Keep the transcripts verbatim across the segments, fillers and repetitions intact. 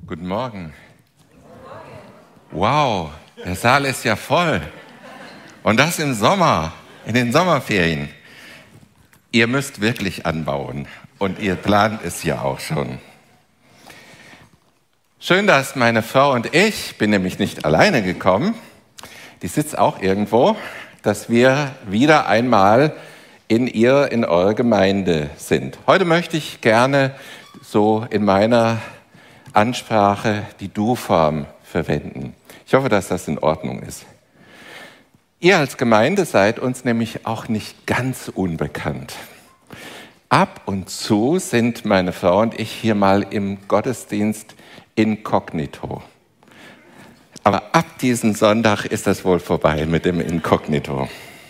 Guten Morgen. Wow, der Saal ist ja voll. Und das im Sommer, in den Sommerferien. Ihr müsst wirklich anbauen und ihr plant es ja auch schon. Schön, dass meine Frau und ich, bin nämlich nicht alleine gekommen, die sitzt auch irgendwo, dass wir wieder einmal in ihr, in eurer Gemeinde sind. Heute möchte ich gerne so in meiner Ansprache die Du-Form verwenden. Ich hoffe, dass das in Ordnung ist. Ihr als Gemeinde seid uns nämlich auch nicht ganz unbekannt. Ab und zu sind meine Frau und ich hier mal im Gottesdienst inkognito. Aber ab diesem Sonntag ist das wohl vorbei mit dem Inkognito.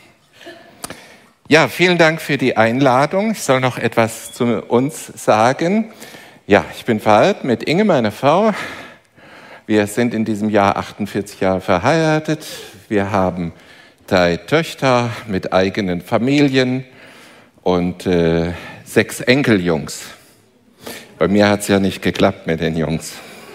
Ja, vielen Dank für die Einladung. Ich soll noch etwas zu uns sagen. Ja, ich bin verheiratet mit Inge, meiner Frau. Wir sind in diesem Jahr achtundvierzig Jahre verheiratet. Wir haben drei Töchter mit eigenen Familien und äh, sechs Enkeljungs. Bei mir hat es ja nicht geklappt mit den Jungs.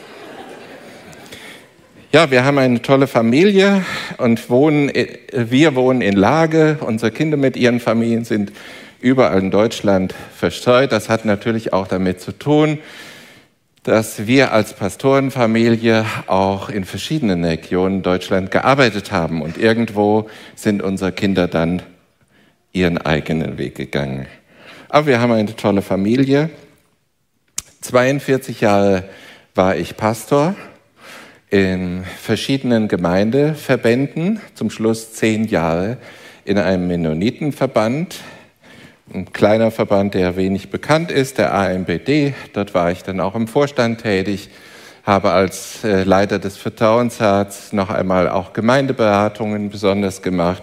Ja, wir haben eine tolle Familie und wohnen, wir wohnen in Lage. Unsere Kinder mit ihren Familien sind überall in Deutschland verstreut. Das hat natürlich auch damit zu tun, dass wir als Pastorenfamilie auch in verschiedenen Regionen Deutschland gearbeitet haben. Und irgendwo sind unsere Kinder dann ihren eigenen Weg gegangen. Aber wir haben eine tolle Familie. zweiundvierzig Jahre war ich Pastor in verschiedenen Gemeindeverbänden, zum Schluss zehn Jahre in einem Mennonitenverband, ein kleiner Verband, der wenig bekannt ist, der A M B D. Dort war ich dann auch im Vorstand tätig, habe als äh, Leiter des Vertrauensrats noch einmal auch Gemeindeberatungen besonders gemacht.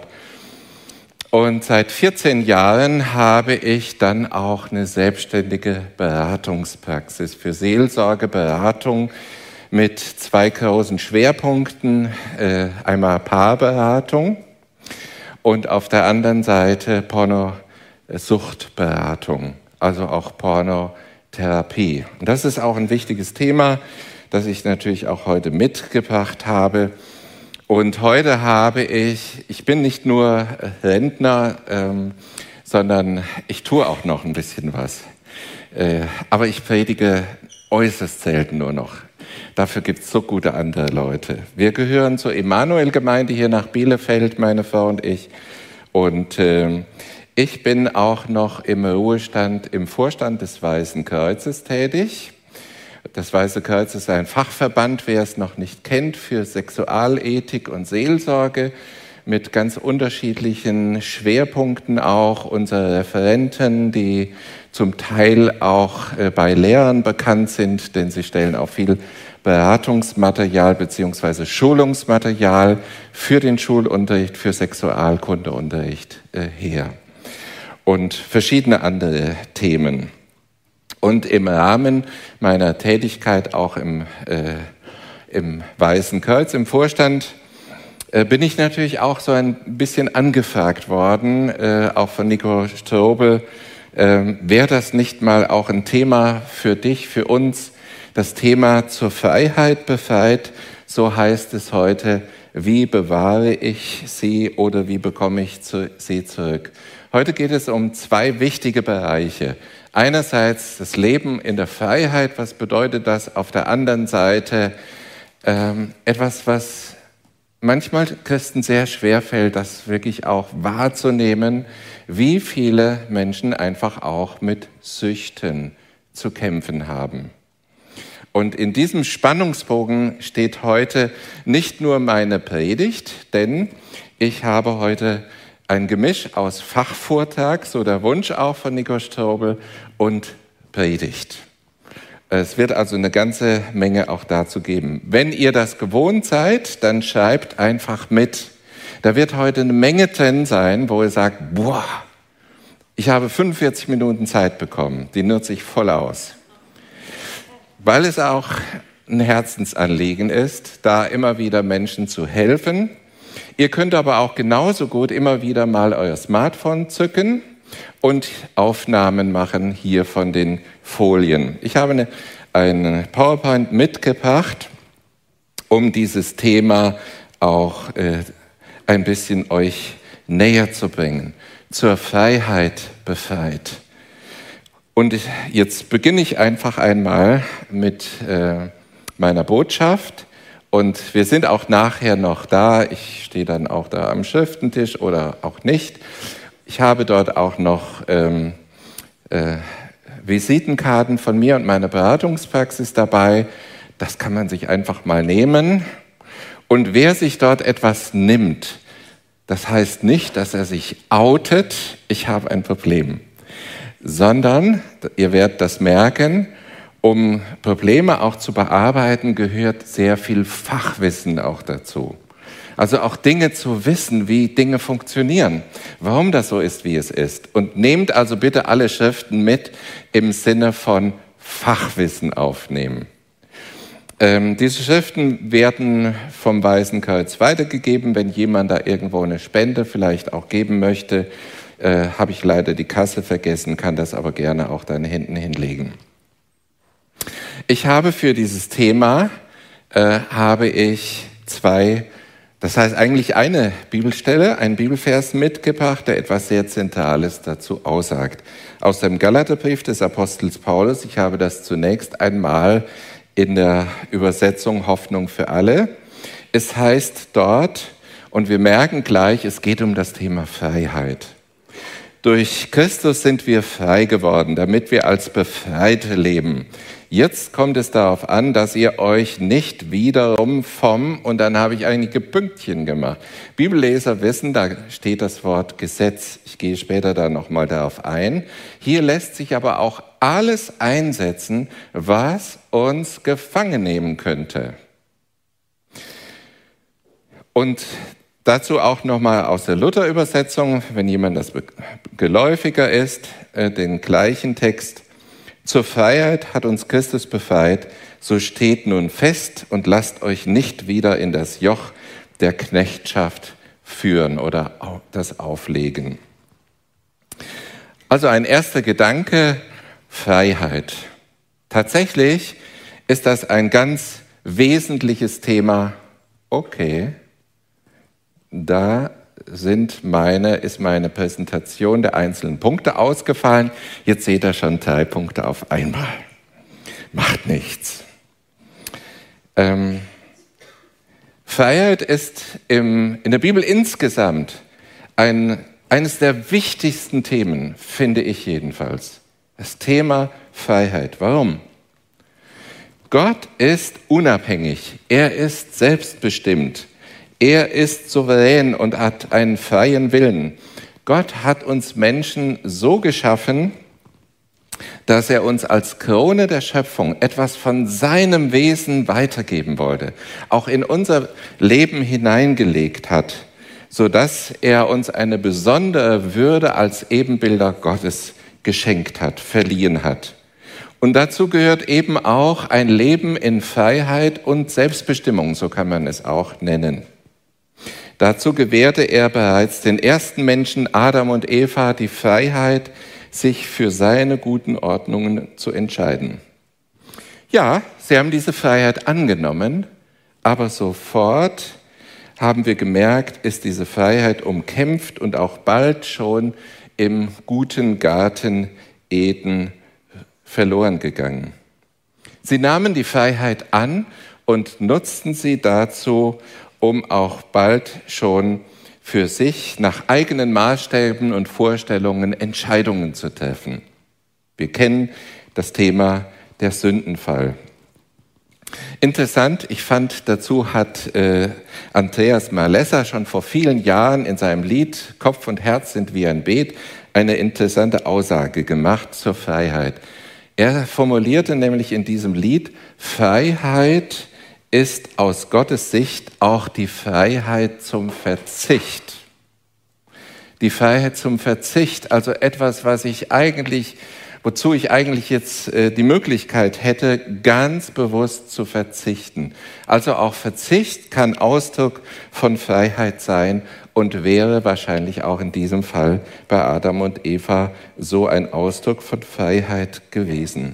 Und seit vierzehn Jahren habe ich dann auch eine selbstständige Beratungspraxis für Seelsorge, Beratung mit zwei großen Schwerpunkten, äh, einmal Paarberatung und auf der anderen Seite Pornosuchtberatung, also auch Pornotherapie. Und das ist auch ein wichtiges Thema, das ich natürlich auch heute mitgebracht habe. Und heute habe ich, ich bin nicht nur Rentner, ähm, sondern ich tue auch noch ein bisschen was. Äh, aber ich predige äußerst selten nur noch. Dafür gibt es so gute andere Leute. Wir gehören zur Emanuel-Gemeinde hier nach Bielefeld, meine Frau und ich. Und äh, ich bin auch noch im Ruhestand im Vorstand des Weißen Kreuzes tätig. Das Weiße Kreuz ist ein Fachverband, wer es noch nicht kennt, für Sexualethik und Seelsorge mit ganz unterschiedlichen Schwerpunkten auch. Unsere Referenten, die zum Teil auch bei Lehrern bekannt sind, denn sie stellen auch viel Beratungsmaterial bzw. Schulungsmaterial für den Schulunterricht, für Sexualkundeunterricht her und verschiedene andere Themen. Und im Rahmen meiner Tätigkeit auch im, äh, im Weißen Kreuz, im Vorstand, äh, bin ich natürlich auch so ein bisschen angefragt worden, äh, auch von Nico Strobel, äh, wäre das nicht mal auch ein Thema für dich, für uns, das Thema zur Freiheit befreit, so heißt es heute, wie bewahre ich sie oder wie bekomme ich zu, sie zurück? Heute geht es um zwei wichtige Bereiche. Einerseits das Leben in der Freiheit, was bedeutet das? Auf der anderen Seite ähm, etwas, was manchmal Christen sehr schwer fällt, das wirklich auch wahrzunehmen, wie viele Menschen einfach auch mit Süchten zu kämpfen haben. Und in diesem Spannungsbogen steht heute nicht nur meine Predigt, denn ich habe heute ein Gemisch aus Fachvortrag, so der Wunsch auch von Nico Strobel, und Predigt. Es wird also eine ganze Menge auch dazu geben. Wenn ihr das gewohnt seid, dann schreibt einfach mit. Da wird heute eine Menge drin sein, wo ihr sagt, boah, ich habe fünfundvierzig Minuten Zeit bekommen, die nutze ich voll aus. Weil es auch ein Herzensanliegen ist, da immer wieder Menschen zu helfen. Ihr könnt aber auch genauso gut immer wieder mal euer Smartphone zücken und Aufnahmen machen hier von den Folien. Ich habe eine ein PowerPoint mitgebracht, um dieses Thema auch äh, ein bisschen euch näher zu bringen. Zur Freiheit befreit. Und jetzt beginne ich einfach einmal mit äh, meiner Botschaft. Und wir sind auch nachher noch da. Ich stehe dann auch da am Schriftentisch oder auch nicht. Ich habe dort auch noch ähm, äh, Visitenkarten von mir und meiner Beratungspraxis dabei. Das kann man sich einfach mal nehmen. Und wer sich dort etwas nimmt, das heißt nicht, dass er sich outet, ich habe ein Problem, sondern, ihr werdet das merken, um Probleme auch zu bearbeiten, gehört sehr viel Fachwissen auch dazu. Also auch Dinge zu wissen, wie Dinge funktionieren, warum das so ist, wie es ist. Und nehmt also bitte alle Schriften mit im Sinne von Fachwissen aufnehmen. Ähm, diese Schriften werden vom Weißen Kreuz weitergegeben, wenn jemand da irgendwo eine Spende vielleicht auch geben möchte. Äh, habe ich leider die Kasse vergessen, kann das aber gerne auch dann hinten hinlegen. Ich habe für dieses Thema, äh, habe ich zwei, das heißt eigentlich eine Bibelstelle, einen Bibelvers mitgebracht, der etwas sehr Zentrales dazu aussagt. Aus dem Galaterbrief des Apostels Paulus, ich habe das zunächst einmal in der Übersetzung Hoffnung für alle. Es heißt dort, und wir merken gleich, es geht um das Thema Freiheit. Durch Christus sind wir frei geworden, damit wir als Befreite leben. Jetzt kommt es darauf an, dass ihr euch nicht wiederum vom, und dann habe ich einige Pünktchen gemacht. Bibelleser wissen, da steht das Wort Gesetz. Ich gehe später da nochmal darauf ein. Hier lässt sich aber auch alles einsetzen, was uns gefangen nehmen könnte. Und dazu auch nochmal aus der Luther-Übersetzung, wenn jemand das geläufiger ist, den gleichen Text. Zur Freiheit hat uns Christus befreit, so steht nun fest und lasst euch nicht wieder in das Joch der Knechtschaft führen oder das auflegen. Also ein erster Gedanke, Freiheit. Tatsächlich ist das ein ganz wesentliches Thema. Okay, da sind meine, ist meine Präsentation der einzelnen Punkte ausgefallen. Jetzt seht ihr schon drei Punkte auf einmal. Macht nichts. Ähm, Freiheit ist im, in der Bibel insgesamt ein, eines der wichtigsten Themen, finde ich jedenfalls. Das Thema Freiheit. Warum? Gott ist unabhängig. Er ist selbstbestimmt. Er ist souverän und hat einen freien Willen. Gott hat uns Menschen so geschaffen, dass er uns als Krone der Schöpfung etwas von seinem Wesen weitergeben wollte, auch in unser Leben hineingelegt hat, sodass er uns eine besondere Würde als Ebenbilder Gottes geschenkt hat, verliehen hat. Und dazu gehört eben auch ein Leben in Freiheit und Selbstbestimmung, so kann man es auch nennen. Dazu gewährte er bereits den ersten Menschen, Adam und Eva, die Freiheit, sich für seine guten Ordnungen zu entscheiden. Ja, sie haben diese Freiheit angenommen, aber sofort haben wir gemerkt, ist diese Freiheit umkämpft und auch bald schon im guten Garten Eden verloren gegangen. Sie nahmen die Freiheit an und nutzten sie dazu, um auch bald schon für sich nach eigenen Maßstäben und Vorstellungen Entscheidungen zu treffen. Wir kennen das Thema der Sündenfall. Interessant, ich fand, dazu hat äh, Andreas Malessa schon vor vielen Jahren in seinem Lied Kopf und Herz sind wie ein Beet eine interessante Aussage gemacht zur Freiheit. Er formulierte nämlich in diesem Lied, Freiheit ist aus Gottes Sicht auch die Freiheit zum Verzicht. Die Freiheit zum Verzicht, also etwas, was ich eigentlich, wozu ich eigentlich jetzt äh, die Möglichkeit hätte, ganz bewusst zu verzichten. Also auch Verzicht kann Ausdruck von Freiheit sein und wäre wahrscheinlich auch in diesem Fall bei Adam und Eva so ein Ausdruck von Freiheit gewesen.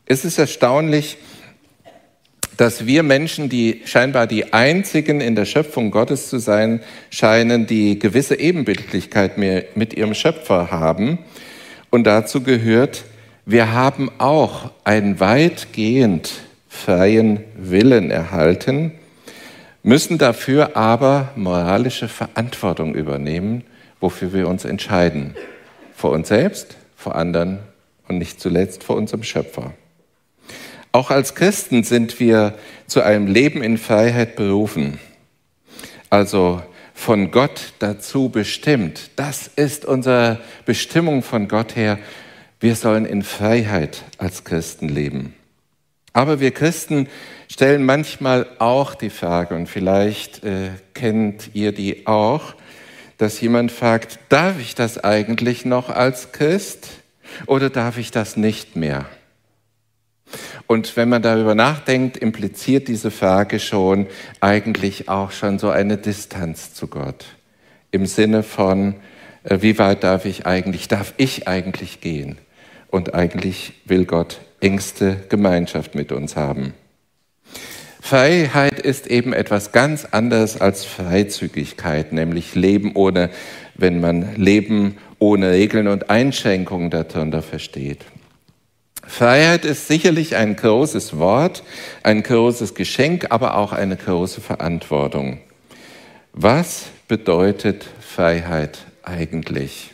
Es ist erstaunlich, dass wir Menschen, die scheinbar die einzigen in der Schöpfung Gottes zu sein scheinen, die gewisse Ebenbildlichkeit mit ihrem Schöpfer haben. Und dazu gehört, wir haben auch einen weitgehend freien Willen erhalten, müssen dafür aber moralische Verantwortung übernehmen, wofür wir uns entscheiden. Vor uns selbst, vor anderen und nicht zuletzt vor unserem Schöpfer. Auch als Christen sind wir zu einem Leben in Freiheit berufen, also von Gott dazu bestimmt. Das ist unsere Bestimmung von Gott her. Wir sollen in Freiheit als Christen leben. Aber wir Christen stellen manchmal auch die Frage, und vielleicht äh, kennt ihr die auch, dass jemand fragt, darf ich das eigentlich noch als Christ oder darf ich das nicht mehr? Und wenn man darüber nachdenkt, impliziert diese Frage schon eigentlich auch schon so eine Distanz zu Gott. Im Sinne von, äh, wie weit darf ich eigentlich, darf ich eigentlich gehen? Und eigentlich will Gott engste Gemeinschaft mit uns haben. Freiheit ist eben etwas ganz anderes als Freizügigkeit, nämlich Leben ohne, wenn man Leben ohne Regeln und Einschränkungen darunter versteht. Freiheit ist sicherlich ein großes Wort, ein großes Geschenk, aber auch eine große Verantwortung. Was bedeutet Freiheit eigentlich?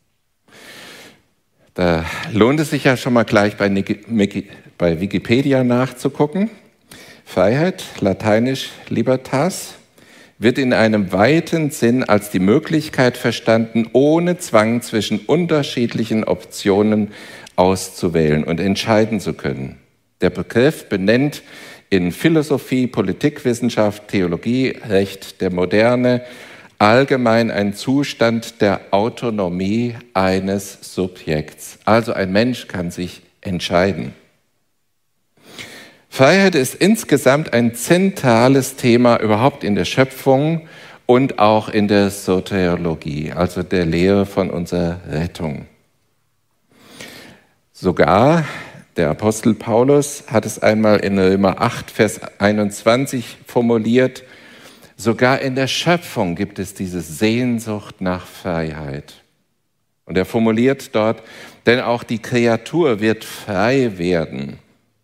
Da lohnt es sich ja schon mal gleich bei Wikipedia nachzugucken. Freiheit, lateinisch libertas, wird in einem weiten Sinn als die Möglichkeit verstanden, ohne Zwang zwischen unterschiedlichen Optionen auszuwählen und entscheiden zu können. Der Begriff benennt in Philosophie, Politikwissenschaft, Theologie, Recht der Moderne allgemein einen Zustand der Autonomie eines Subjekts. Also ein Mensch kann sich entscheiden. Freiheit ist insgesamt ein zentrales Thema überhaupt in der Schöpfung und auch in der Soteriologie, also der Lehre von unserer Rettung. Sogar der Apostel Paulus hat es einmal in Römer acht, Vers einundzwanzig formuliert, sogar in der Schöpfung gibt es diese Sehnsucht nach Freiheit. Und er formuliert dort, denn auch die Kreatur wird frei werden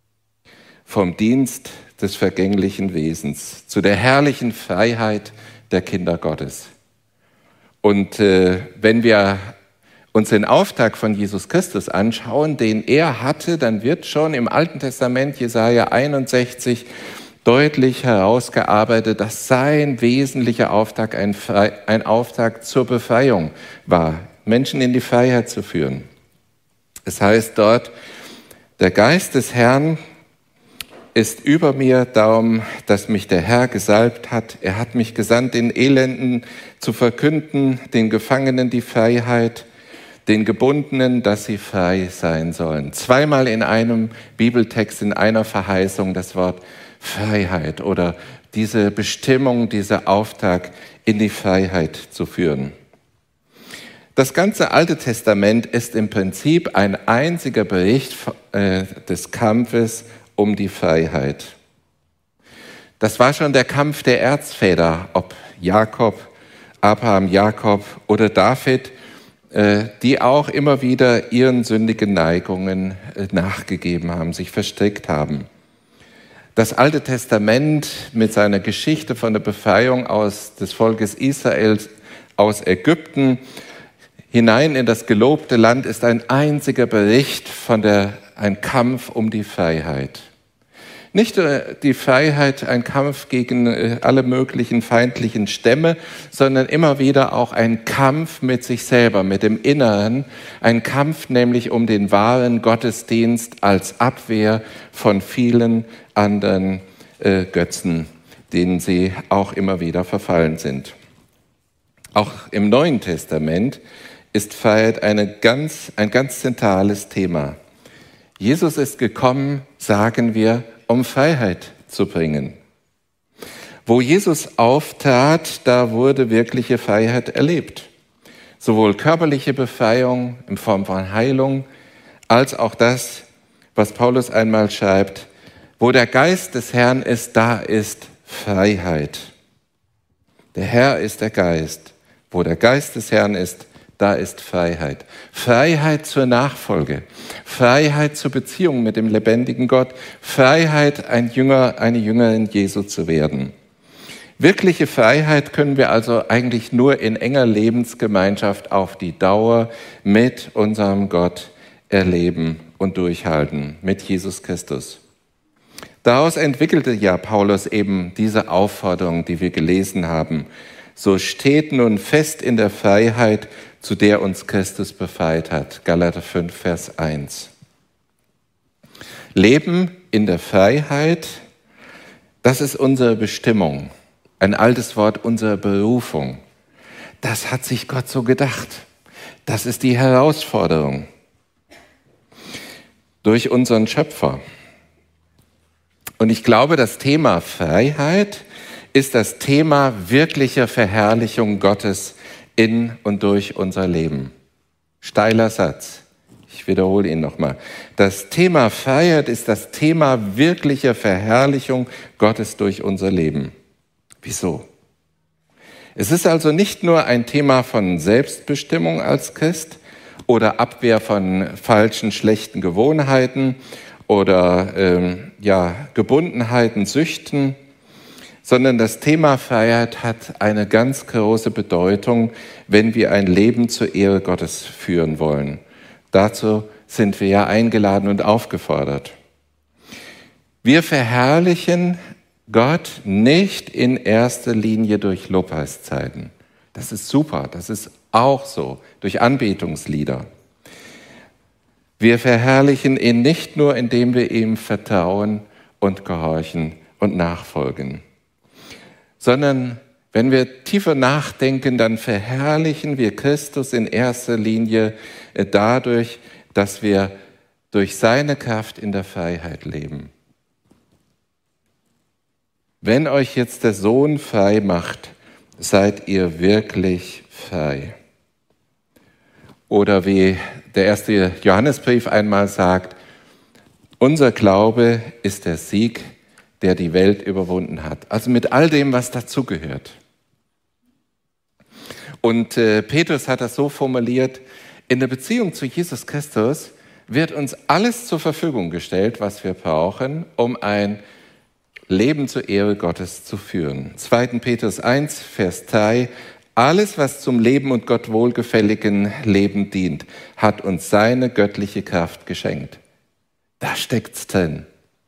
vom Dienst des vergänglichen Wesens zu der herrlichen Freiheit der Kinder Gottes. Und äh, wenn wir uns den Auftrag von Jesus Christus anschauen, den er hatte, dann wird schon im Alten Testament, Jesaja einundsechzig, deutlich herausgearbeitet, dass sein wesentlicher Auftrag ein, Fre- ein Auftrag zur Befreiung war, Menschen in die Freiheit zu führen. Es heißt dort, der Geist des Herrn ist über mir, darum, dass mich der Herr gesalbt hat. Er hat mich gesandt, den Elenden zu verkünden, den Gefangenen die Freiheit, den Gebundenen, dass sie frei sein sollen. Zweimal in einem Bibeltext, in einer Verheißung das Wort Freiheit oder diese Bestimmung, dieser Auftrag in die Freiheit zu führen. Das ganze Alte Testament ist im Prinzip ein einziger Bericht äh, des Kampfes um die Freiheit. Das war schon der Kampf der Erzväter, ob Jakob, Abraham, Jakob oder David, die auch immer wieder ihren sündigen Neigungen nachgegeben haben, sich verstrickt haben. Das Alte Testament mit seiner Geschichte von der Befreiung aus des Volkes Israels aus Ägypten hinein in das gelobte Land ist ein einziger Bericht von der, ein Kampf um die Freiheit. Nicht die Freiheit, ein Kampf gegen alle möglichen feindlichen Stämme, sondern immer wieder auch ein Kampf mit sich selber, mit dem Inneren. Ein Kampf nämlich um den wahren Gottesdienst als Abwehr von vielen anderen äh, Götzen, denen sie auch immer wieder verfallen sind. Auch im Neuen Testament ist Freiheit eine ganz, ein ganz zentrales Thema. Jesus ist gekommen, sagen wir, um Freiheit zu bringen. Wo Jesus auftrat, da wurde wirkliche Freiheit erlebt. Sowohl körperliche Befreiung in Form von Heilung, als auch das, was Paulus einmal schreibt: Wo der Geist des Herrn ist, da ist Freiheit. Der Herr ist der Geist. Wo der Geist des Herrn ist, da ist Freiheit. Freiheit zur Nachfolge, Freiheit zur Beziehung mit dem lebendigen Gott, Freiheit, ein Jünger, eine Jüngerin Jesu zu werden. Wirkliche Freiheit können wir also eigentlich nur in enger Lebensgemeinschaft auf die Dauer mit unserem Gott erleben und durchhalten, mit Jesus Christus. Daraus entwickelte ja Paulus eben diese Aufforderung, die wir gelesen haben. So steht nun fest in der Freiheit, zu der uns Christus befreit hat. Galater fünf, Vers eins. Leben in der Freiheit, das ist unsere Bestimmung. Ein altes Wort, unsere Berufung. Das hat sich Gott so gedacht. Das ist die Herausforderung. Durch unseren Schöpfer. Und ich glaube, das Thema Freiheit ist das Thema wirklicher Verherrlichung Gottes in und durch unser Leben. Steiler Satz. Ich wiederhole ihn nochmal. Das Thema Freiheit ist das Thema wirklicher Verherrlichung Gottes durch unser Leben. Wieso? Es ist also nicht nur ein Thema von Selbstbestimmung als Christ oder Abwehr von falschen, schlechten Gewohnheiten oder ähm, ja, Gebundenheiten, Süchten, sondern das Thema Freiheit hat eine ganz große Bedeutung, wenn wir ein Leben zur Ehre Gottes führen wollen. Dazu sind wir ja eingeladen und aufgefordert. Wir verherrlichen Gott nicht in erster Linie durch Lobpreiszeiten. Das ist super, das ist auch so, durch Anbetungslieder. Wir verherrlichen ihn nicht nur, indem wir ihm vertrauen und gehorchen und nachfolgen, sondern wenn wir tiefer nachdenken, dann verherrlichen wir Christus in erster Linie dadurch, dass wir durch seine Kraft in der Freiheit leben. Wenn euch jetzt der Sohn frei macht, seid ihr wirklich frei. Oder wie der erste Johannesbrief einmal sagt, unser Glaube ist der Sieg, der die Welt überwunden hat. Also mit all dem, was dazugehört. Und äh, Petrus hat das so formuliert, in der Beziehung zu Jesus Christus wird uns alles zur Verfügung gestellt, was wir brauchen, um ein Leben zur Ehre Gottes zu führen. zweiter Petrus eins, Vers drei, alles, was zum Leben und Gott wohlgefälligen Leben dient, hat uns seine göttliche Kraft geschenkt. Da steckt's drin.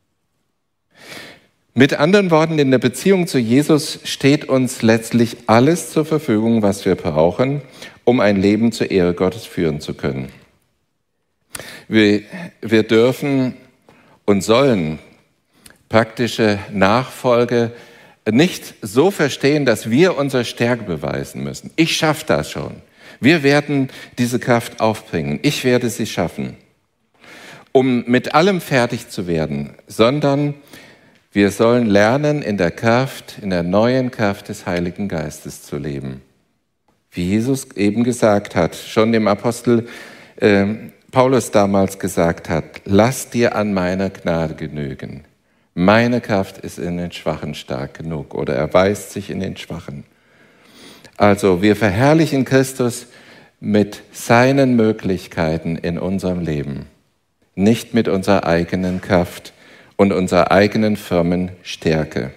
Mit anderen Worten, in der Beziehung zu Jesus steht uns letztlich alles zur Verfügung, was wir brauchen, um ein Leben zur Ehre Gottes führen zu können. Wir, wir dürfen und sollen praktische Nachfolge nicht so verstehen, dass wir unsere Stärke beweisen müssen. Ich schaffe das schon. Wir werden diese Kraft aufbringen. Ich werde sie schaffen, um mit allem fertig zu werden, sondern wir sollen lernen, in der Kraft, in der neuen Kraft des Heiligen Geistes zu leben. Wie Jesus eben gesagt hat, schon dem Apostel äh, Paulus damals gesagt hat, lass dir an meiner Gnade genügen. Meine Kraft ist in den Schwachen stark genug oder erweist sich in den Schwachen. Also wir verherrlichen Christus mit seinen Möglichkeiten in unserem Leben, nicht mit unserer eigenen Kraft und unserer eigenen Firmenstärke.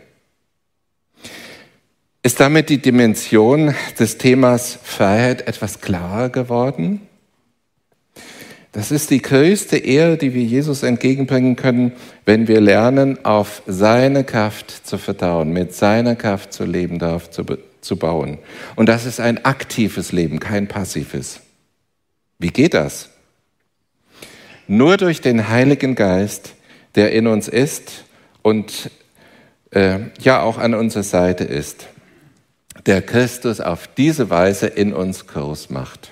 Ist damit die Dimension des Themas Freiheit etwas klarer geworden? Das ist die größte Ehre, die wir Jesus entgegenbringen können, wenn wir lernen, auf seine Kraft zu vertrauen, mit seiner Kraft zu leben, darauf zu, zu bauen. Und das ist ein aktives Leben, kein passives. Wie geht das? Nur durch den Heiligen Geist, der in uns ist und äh, ja auch an unserer Seite ist, der Christus auf diese Weise in uns groß macht.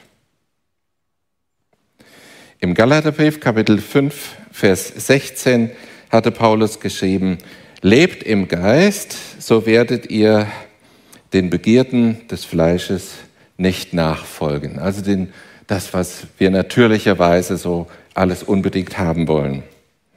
Im Galaterbrief Kapitel fünf, Vers sechzehn hatte Paulus geschrieben, lebt im Geist, so werdet ihr den Begierden des Fleisches nicht nachfolgen. Also den, das, was wir natürlicherweise so alles unbedingt haben wollen.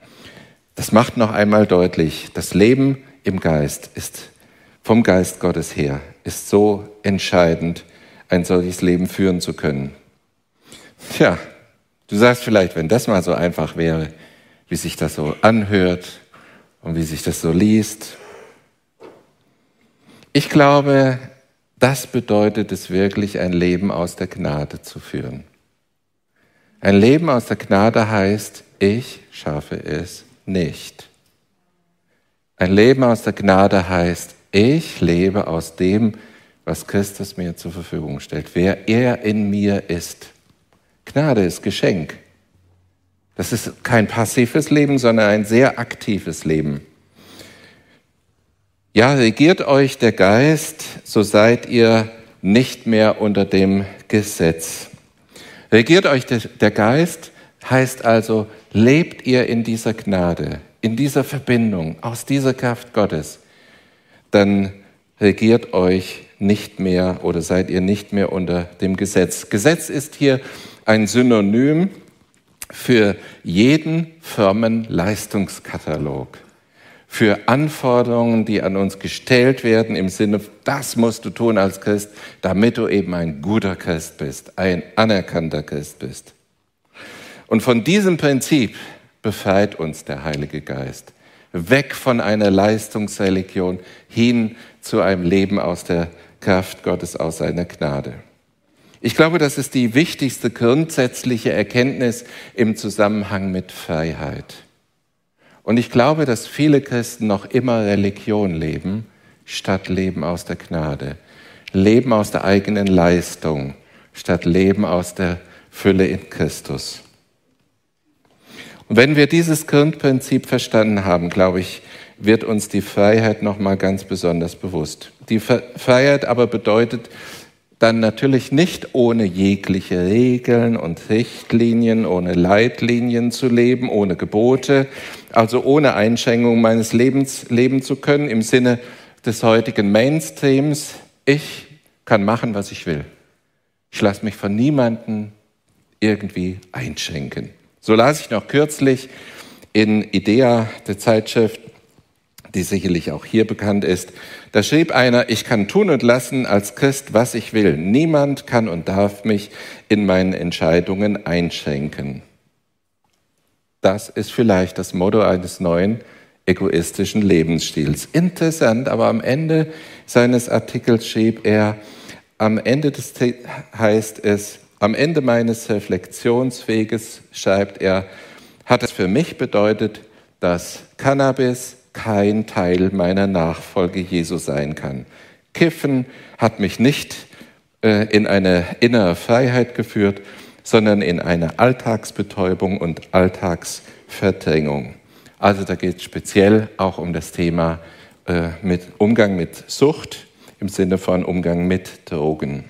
Das macht noch einmal deutlich, das Leben im Geist ist vom Geist Gottes her, ist so entscheidend, ein solches Leben führen zu können. Tja, du sagst vielleicht, wenn das mal so einfach wäre, wie sich das so anhört und wie sich das so liest. Ich glaube, das bedeutet es wirklich, ein Leben aus der Gnade zu führen. Ein Leben aus der Gnade heißt, ich schaffe es nicht. Ein Leben aus der Gnade heißt, ich lebe aus dem, was Christus mir zur Verfügung stellt, wer er in mir ist. Gnade ist Geschenk. Das ist kein passives Leben, sondern ein sehr aktives Leben. Ja, regiert euch der Geist, so seid ihr nicht mehr unter dem Gesetz. Regiert euch der Geist heißt also, lebt ihr in dieser Gnade, in dieser Verbindung, aus dieser Kraft Gottes, dann regiert euch nicht mehr oder seid ihr nicht mehr unter dem Gesetz. Gesetz ist hier ein Synonym für jeden frommen Leistungskatalog, für Anforderungen, die an uns gestellt werden im Sinne, das musst du tun als Christ, damit du eben ein guter Christ bist, ein anerkannter Christ bist. Und von diesem Prinzip befreit uns der Heilige Geist. Weg von einer Leistungsreligion hin zu einem Leben aus der Kraft Gottes, aus seiner Gnade. Ich glaube, das ist die wichtigste grundsätzliche Erkenntnis im Zusammenhang mit Freiheit. Und ich glaube, dass viele Christen noch immer Religion leben, statt Leben aus der Gnade. Leben aus der eigenen Leistung, statt Leben aus der Fülle in Christus. Und wenn wir dieses Grundprinzip verstanden haben, glaube ich, wird uns die Freiheit nochmal ganz besonders bewusst. Die Freiheit aber bedeutet dann natürlich nicht ohne jegliche Regeln und Richtlinien, ohne Leitlinien zu leben, ohne Gebote, also ohne Einschränkung meines Lebens leben zu können im Sinne des heutigen Mainstreams. Ich kann machen, was ich will. Ich lasse mich von niemandem irgendwie einschränken. So las ich noch kürzlich in Idea, der Zeitschrift, die sicherlich auch hier bekannt ist, da schrieb einer, ich kann tun und lassen als Christ, was ich will. Niemand kann und darf mich in meinen Entscheidungen einschränken. Das ist vielleicht das Motto eines neuen egoistischen Lebensstils. Interessant, aber am Ende seines Artikels schrieb er, am Ende des heißt es, am Ende meines Reflexionsweges, schreibt er, hat es für mich bedeutet, dass Cannabis kein Teil meiner Nachfolge Jesu sein kann. Kiffen hat mich nicht äh, in eine innere Freiheit geführt, sondern in eine Alltagsbetäubung und Alltagsverdrängung. Also da geht es speziell auch um das Thema äh, mit Umgang mit Sucht im Sinne von Umgang mit Drogen.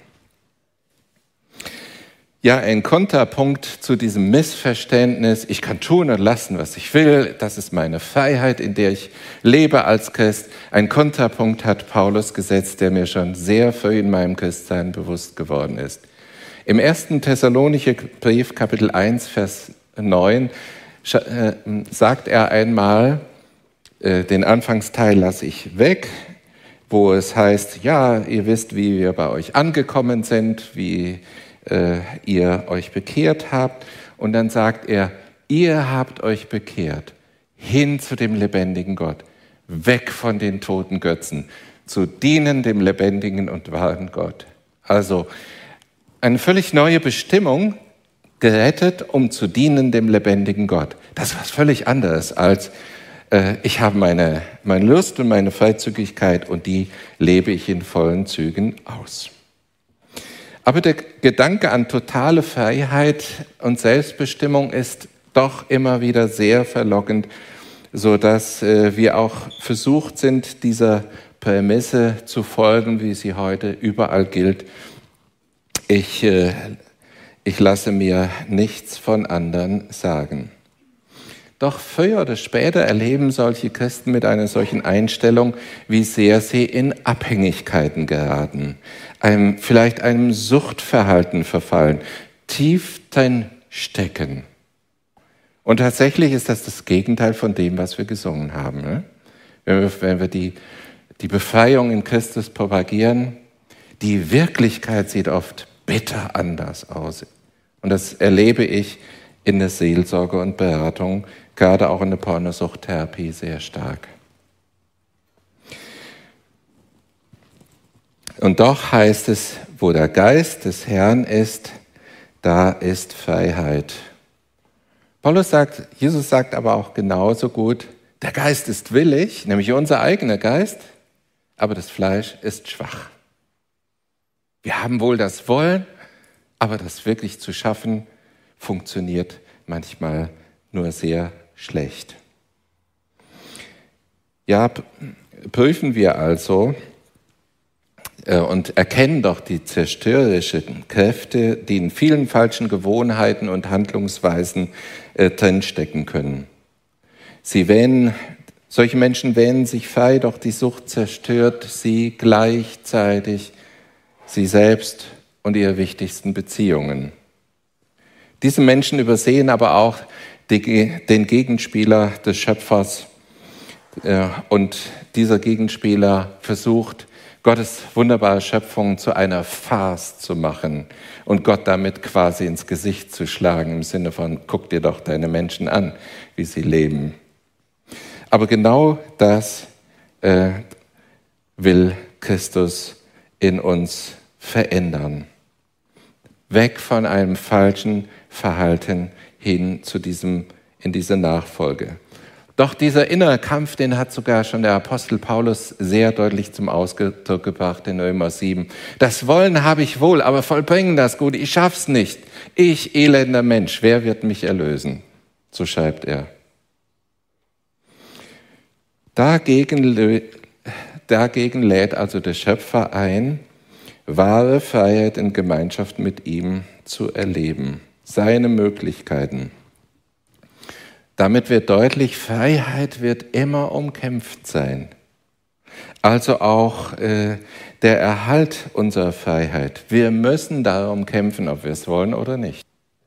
Ja, ein Kontrapunkt zu diesem Missverständnis, ich kann tun und lassen, was ich will, das ist meine Freiheit, in der ich lebe als Christ. Ein Kontrapunkt hat Paulus gesetzt, der mir schon sehr früh in meinem Christsein bewusst geworden ist. Im ersten Thessalonicher Brief, Kapitel eins, Vers neun, sagt er einmal, den Anfangsteil lasse ich weg, wo es heißt, ja, ihr wisst, wie wir bei euch angekommen sind, wie ihr euch bekehrt habt. Und dann sagt er, ihr habt euch bekehrt hin zu dem lebendigen Gott, weg von den toten Götzen, zu dienen dem lebendigen und wahren Gott. Also eine völlig neue Bestimmung, gerettet, um zu dienen dem lebendigen Gott. Das ist was völlig anderes als äh, ich habe meine, meine Lust und meine Freizügigkeit und die lebe ich in vollen Zügen aus. Aber der Gedanke an totale Freiheit und Selbstbestimmung ist doch immer wieder sehr verlockend, sodass äh, wir auch versucht sind, dieser Prämisse zu folgen, wie sie heute überall gilt. Ich, äh, ich lasse mir nichts von anderen sagen. Doch früher oder später erleben solche Christen mit einer solchen Einstellung, wie sehr sie in Abhängigkeiten geraten, einem, vielleicht einem Suchtverhalten verfallen, tief drin stecken. Und tatsächlich ist das das Gegenteil von dem, was wir gesungen haben. Ne? Wenn wir, wenn wir die, die Befreiung in Christus propagieren, die Wirklichkeit sieht oft bitter anders aus. Und das erlebe ich in der Seelsorge und Beratung, gerade auch in der Pornosuchttherapie sehr stark. Und doch heißt es, wo der Geist des Herrn ist, da ist Freiheit. Paulus sagt, Jesus sagt aber auch genauso gut, der Geist ist willig, nämlich unser eigener Geist, aber das Fleisch ist schwach. Wir haben wohl das Wollen, aber das wirklich zu schaffen, funktioniert manchmal nur sehr schlecht. Ja, prüfen wir also äh, und erkennen doch die zerstörerischen Kräfte, die in vielen falschen Gewohnheiten und Handlungsweisen äh, drinstecken können. Sie wähnen, solche Menschen wähnen sich frei, doch die Sucht zerstört sie gleichzeitig, sie selbst und ihre wichtigsten Beziehungen. Diese Menschen übersehen aber auch die, den Gegenspieler des Schöpfers äh, und dieser Gegenspieler versucht, Gottes wunderbare Schöpfung zu einer Farce zu machen und Gott damit quasi ins Gesicht zu schlagen, im Sinne von, guck dir doch deine Menschen an, wie sie leben. Aber genau das äh, will Christus in uns verändern. Weg von einem falschen Verhalten hin zu diesem, in diese Nachfolge. Doch dieser innere Kampf, den hat sogar schon der Apostel Paulus sehr deutlich zum Ausdruck gebracht in Römer sieben. Das Wollen habe ich wohl, aber vollbringen das Gute, ich schaff's nicht. Ich, elender Mensch, wer wird mich erlösen? So schreibt er. Dagegen, dagegen lädt also der Schöpfer ein, wahre Freiheit in Gemeinschaft mit ihm zu erleben. Seine Möglichkeiten. Damit wird deutlich, Freiheit wird immer umkämpft sein. Also auch äh, der Erhalt unserer Freiheit. Wir müssen darum kämpfen, ob wir es wollen oder nicht.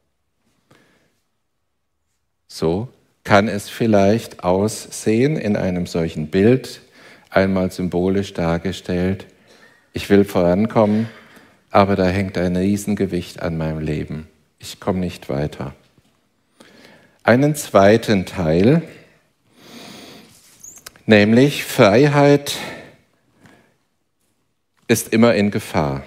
So kann es vielleicht aussehen in einem solchen Bild, einmal symbolisch dargestellt. Ich will vorankommen, aber da hängt ein Riesengewicht an meinem Leben. Ich komme nicht weiter. Einen zweiten Teil, nämlich Freiheit ist immer in Gefahr.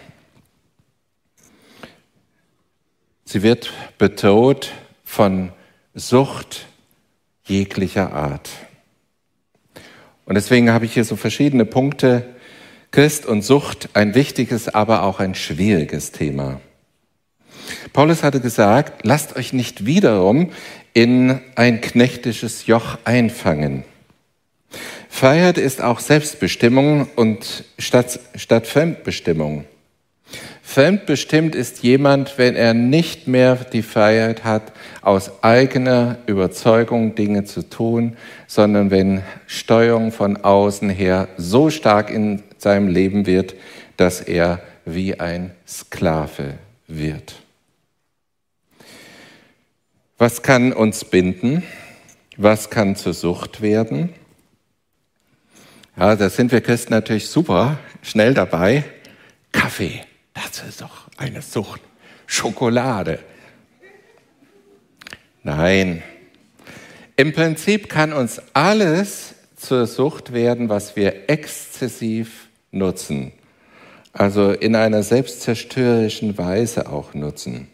Sie wird bedroht von Sucht jeglicher Art. Und deswegen habe ich hier so verschiedene Punkte. Christ und Sucht, ein wichtiges, aber auch ein schwieriges Thema. Paulus hatte gesagt, lasst euch nicht wiederum in ein knechtisches Joch einfangen. Freiheit ist auch Selbstbestimmung und statt, statt Fremdbestimmung. Fremdbestimmt ist jemand, wenn er nicht mehr die Freiheit hat, aus eigener Überzeugung Dinge zu tun, sondern wenn Steuerung von außen her so stark in seinem Leben wird, dass er wie ein Sklave wird. Was kann uns binden? Was kann zur Sucht werden? Ja, da sind wir Christen natürlich super schnell dabei. Kaffee, das ist doch eine Sucht. Schokolade. Nein. Im Prinzip kann uns alles zur Sucht werden, was wir exzessiv nutzen. Also in einer selbstzerstörerischen Weise auch nutzen.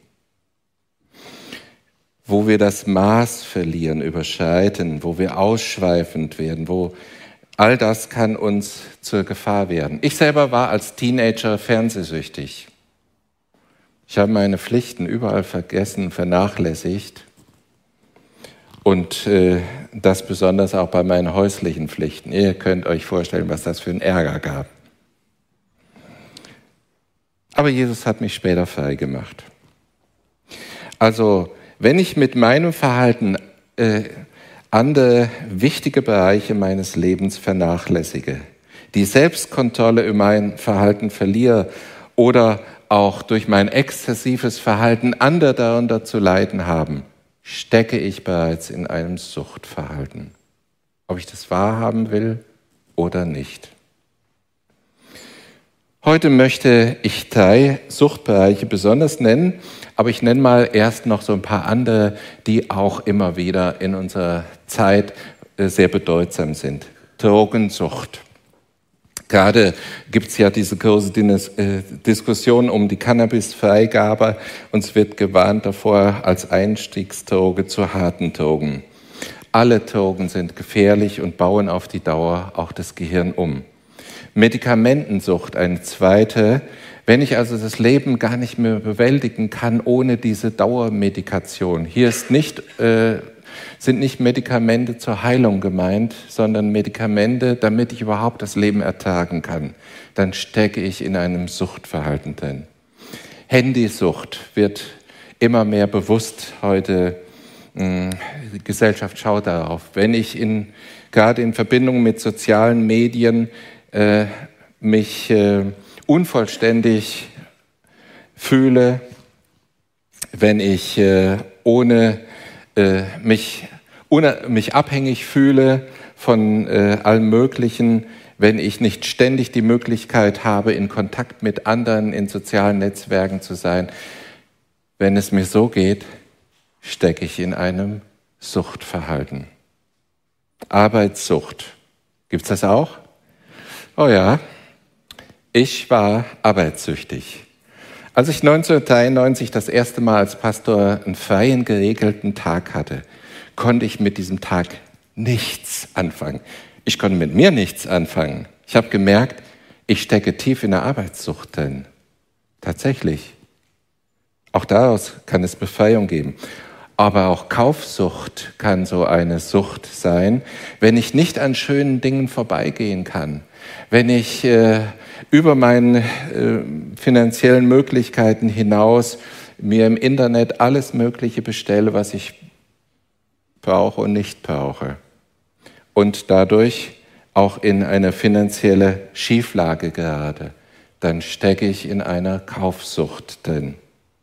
Wo wir das Maß verlieren, überschreiten, wo wir ausschweifend werden, wo all das kann uns zur Gefahr werden. Ich selber war als Teenager fernsehsüchtig. Ich habe meine Pflichten überall vergessen, vernachlässigt und äh, das besonders auch bei meinen häuslichen Pflichten. Ihr könnt euch vorstellen, was das für einen Ärger gab. Aber Jesus hat mich später frei gemacht. Also wenn ich mit meinem Verhalten äh, andere wichtige Bereiche meines Lebens vernachlässige, die Selbstkontrolle über mein Verhalten verliere oder auch durch mein exzessives Verhalten andere darunter zu leiden haben, stecke ich bereits in einem Suchtverhalten, ob ich das wahrhaben will oder nicht. Heute möchte ich drei Suchtbereiche besonders nennen, aber ich nenne mal erst noch so ein paar andere, die auch immer wieder in unserer Zeit sehr bedeutsam sind. Drogensucht. Gerade gibt es ja diese große Diskussion um die Cannabisfreigabe. Uns wird gewarnt davor als Einstiegsdroge zu harten Drogen. Alle Drogen sind gefährlich und bauen auf die Dauer auch das Gehirn um. Medikamentensucht, eine zweite. Wenn ich also das Leben gar nicht mehr bewältigen kann ohne diese Dauermedikation. Hier ist nicht, äh, sind nicht Medikamente zur Heilung gemeint, sondern Medikamente, damit ich überhaupt das Leben ertragen kann. Dann stecke ich in einem Suchtverhalten drin. Handysucht wird immer mehr bewusst heute. Die Gesellschaft schaut darauf. Wenn ich in, gerade in Verbindung mit sozialen Medien äh, mich äh, unvollständig fühle, wenn ich äh, ohne äh, mich, ohne mich abhängig fühle von äh, allem Möglichen, wenn ich nicht ständig die Möglichkeit habe, in Kontakt mit anderen in sozialen Netzwerken zu sein, wenn es mir so geht, stecke ich in einem Suchtverhalten. Arbeitssucht. Gibt's das auch? Oh ja, ich war arbeitssüchtig. Als ich neunzehnhundertdreiundneunzig das erste Mal als Pastor einen freien, geregelten Tag hatte, konnte ich mit diesem Tag nichts anfangen. Ich konnte mit mir nichts anfangen. Ich habe gemerkt, ich stecke tief in der Arbeitssucht drin. Tatsächlich. Auch daraus kann es Befreiung geben. Aber auch Kaufsucht kann so eine Sucht sein, wenn ich nicht an schönen Dingen vorbeigehen kann, wenn ich äh, über meine äh, finanziellen Möglichkeiten hinaus mir im Internet alles Mögliche bestelle, was ich brauche und nicht brauche und dadurch auch in eine finanzielle Schieflage gerate, dann stecke ich in einer Kaufsucht drin.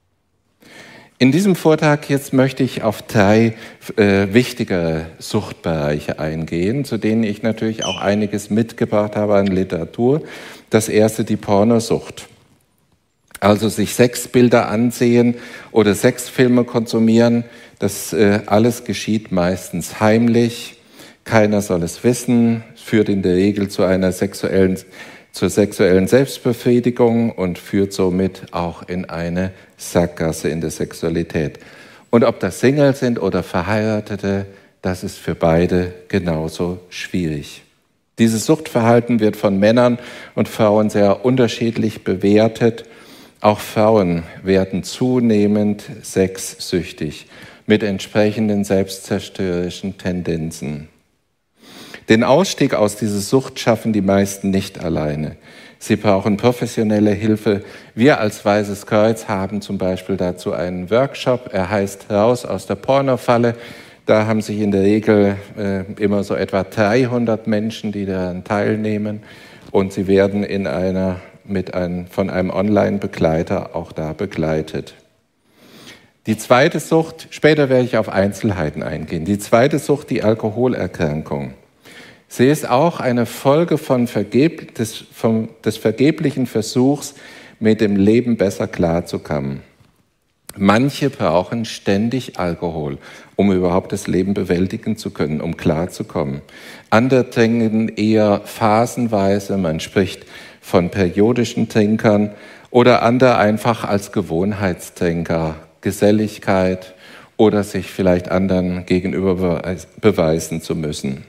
In diesem Vortrag jetzt möchte ich auf drei äh, wichtigere Suchtbereiche eingehen, zu denen ich natürlich auch einiges mitgebracht habe an Literatur. Das erste, die Pornosucht. Also sich Sexbilder ansehen oder Sexfilme konsumieren, das äh, alles geschieht meistens heimlich. Keiner soll es wissen, führt in der Regel zu einer sexuellen zur sexuellen Selbstbefriedigung und führt somit auch in eine Sackgasse in der Sexualität. Und ob das Single sind oder Verheiratete, das ist für beide genauso schwierig. Dieses Suchtverhalten wird von Männern und Frauen sehr unterschiedlich bewertet. Auch Frauen werden zunehmend sexsüchtig mit entsprechenden selbstzerstörerischen Tendenzen. Den Ausstieg aus dieser Sucht schaffen die meisten nicht alleine. Sie brauchen professionelle Hilfe. Wir als Weißes Kreuz haben zum Beispiel dazu einen Workshop. Er heißt Raus aus der Pornofalle. Da haben sich in der Regel äh, immer so etwa dreihundert Menschen, die daran teilnehmen. Und sie werden in einer, mit einem, von einem Online-Begleiter auch da begleitet. Die zweite Sucht, später werde ich auf Einzelheiten eingehen. Die zweite Sucht, die Alkoholerkrankung. Sie ist auch eine Folge von vergeb- des, vom, des vergeblichen Versuchs, mit dem Leben besser klarzukommen. Manche brauchen ständig Alkohol, um überhaupt das Leben bewältigen zu können, um klarzukommen. Andere trinken eher phasenweise, man spricht von periodischen Trinkern, oder andere einfach als Gewohnheitstrinker, Geselligkeit oder sich vielleicht anderen gegenüber beweisen zu müssen.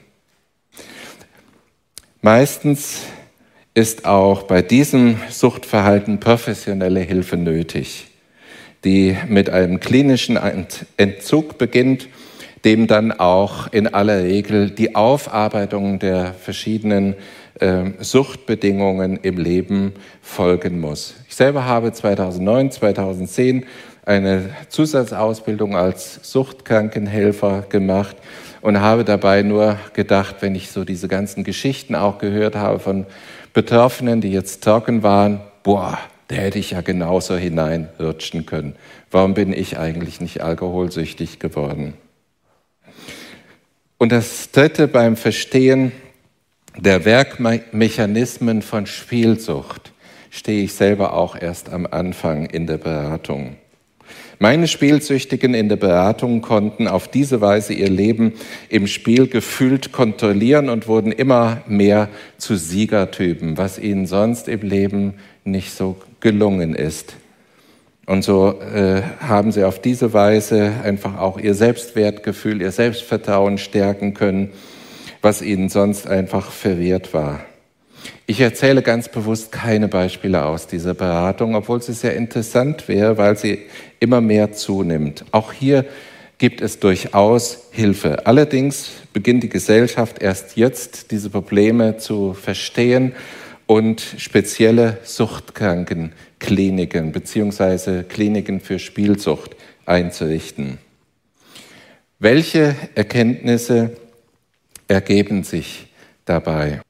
Meistens ist auch bei diesem Suchtverhalten professionelle Hilfe nötig, die mit einem klinischen Entzug beginnt, dem dann auch in aller Regel die Aufarbeitung der verschiedenen äh, Suchtbedingungen im Leben folgen muss. Ich selber habe zweitausendneun, zweitausendzehn eine Zusatzausbildung als Suchtkrankenhelfer gemacht und habe dabei nur gedacht, wenn ich so diese ganzen Geschichten auch gehört habe von Betroffenen, die jetzt trocken waren, boah, Da hätte ich ja genauso hineinrutschen können. Warum bin ich eigentlich nicht alkoholsüchtig geworden? Und das Dritte beim Verstehen der Werkmechanismen von Spielsucht stehe ich selber auch erst am Anfang in der Beratung. Meine Spielsüchtigen in der Beratung konnten auf diese Weise ihr Leben im Spiel gefühlt kontrollieren und wurden immer mehr zu Siegertypen, was ihnen sonst im Leben nicht so gelungen ist. Und so äh, haben sie auf diese Weise einfach auch ihr Selbstwertgefühl, ihr Selbstvertrauen stärken können, was ihnen sonst einfach verwehrt war. Ich erzähle ganz bewusst keine Beispiele aus dieser Beratung, obwohl sie sehr interessant wäre, weil sie immer mehr zunimmt. Auch hier gibt es durchaus Hilfe. Allerdings beginnt die Gesellschaft erst jetzt, diese Probleme zu verstehen und spezielle Suchtkrankenkliniken bzw. Kliniken für Spielsucht einzurichten. Welche Erkenntnisse ergeben sich dabei?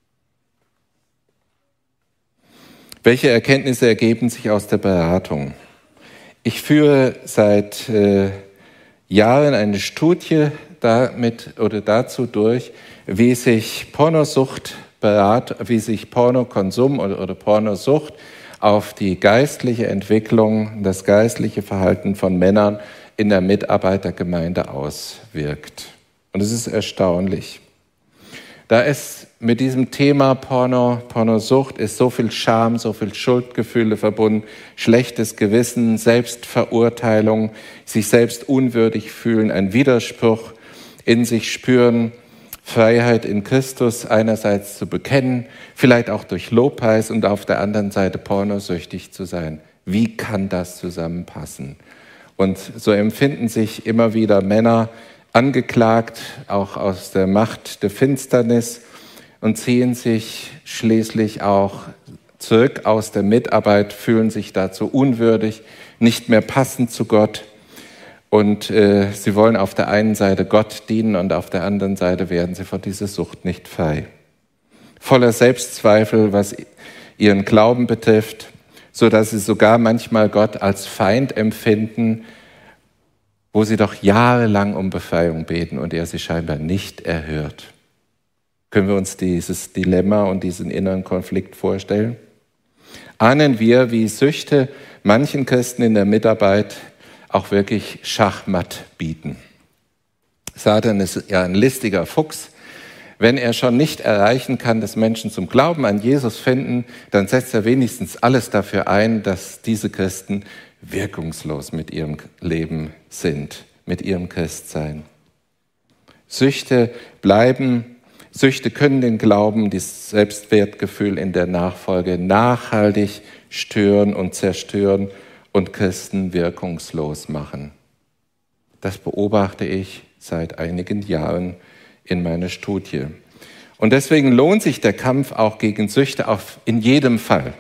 Welche Erkenntnisse ergeben sich aus der Beratung? Ich führe seit äh, Jahren eine Studie damit oder dazu durch, wie sich Pornosucht berat, wie sich Pornokonsum oder, oder Pornosucht auf die geistliche Entwicklung, das geistliche Verhalten von Männern in der Mitarbeitergemeinde auswirkt. Und es ist erstaunlich. Da ist mit diesem Thema Porno, Pornosucht ist so viel Scham, so viel Schuldgefühle verbunden, schlechtes Gewissen, Selbstverurteilung, sich selbst unwürdig fühlen, ein Widerspruch in sich spüren, Freiheit in Christus einerseits zu bekennen, vielleicht auch durch Lobpreis und auf der anderen Seite pornosüchtig zu sein. Wie kann das zusammenpassen? Und so empfinden sich immer wieder Männer angeklagt, auch aus der Macht der Finsternis, und ziehen sich schließlich auch zurück aus der Mitarbeit, fühlen sich dazu unwürdig, nicht mehr passend zu Gott. Und äh, sie wollen auf der einen Seite Gott dienen und auf der anderen Seite werden sie von dieser Sucht nicht frei. Voller Selbstzweifel, was ihren Glauben betrifft, so dass sie sogar manchmal Gott als Feind empfinden, wo sie doch jahrelang um Befreiung beten und er sie scheinbar nicht erhört. Können wir uns dieses Dilemma und diesen inneren Konflikt vorstellen? Ahnen wir, wie Süchte manchen Christen in der Mitarbeit auch wirklich Schachmatt bieten. Satan ist ja ein listiger Fuchs. Wenn er schon nicht erreichen kann, dass Menschen zum Glauben an Jesus finden, dann setzt er wenigstens alles dafür ein, dass diese Christen wirkungslos mit ihrem Leben sind, mit ihrem Christsein. Süchte bleiben, Süchte können den Glauben, das Selbstwertgefühl in der Nachfolge nachhaltig stören und zerstören und Christen wirkungslos machen. Das beobachte ich seit einigen Jahren in meiner Studie. Und deswegen lohnt sich der Kampf auch gegen Süchte auf, in jedem Fall.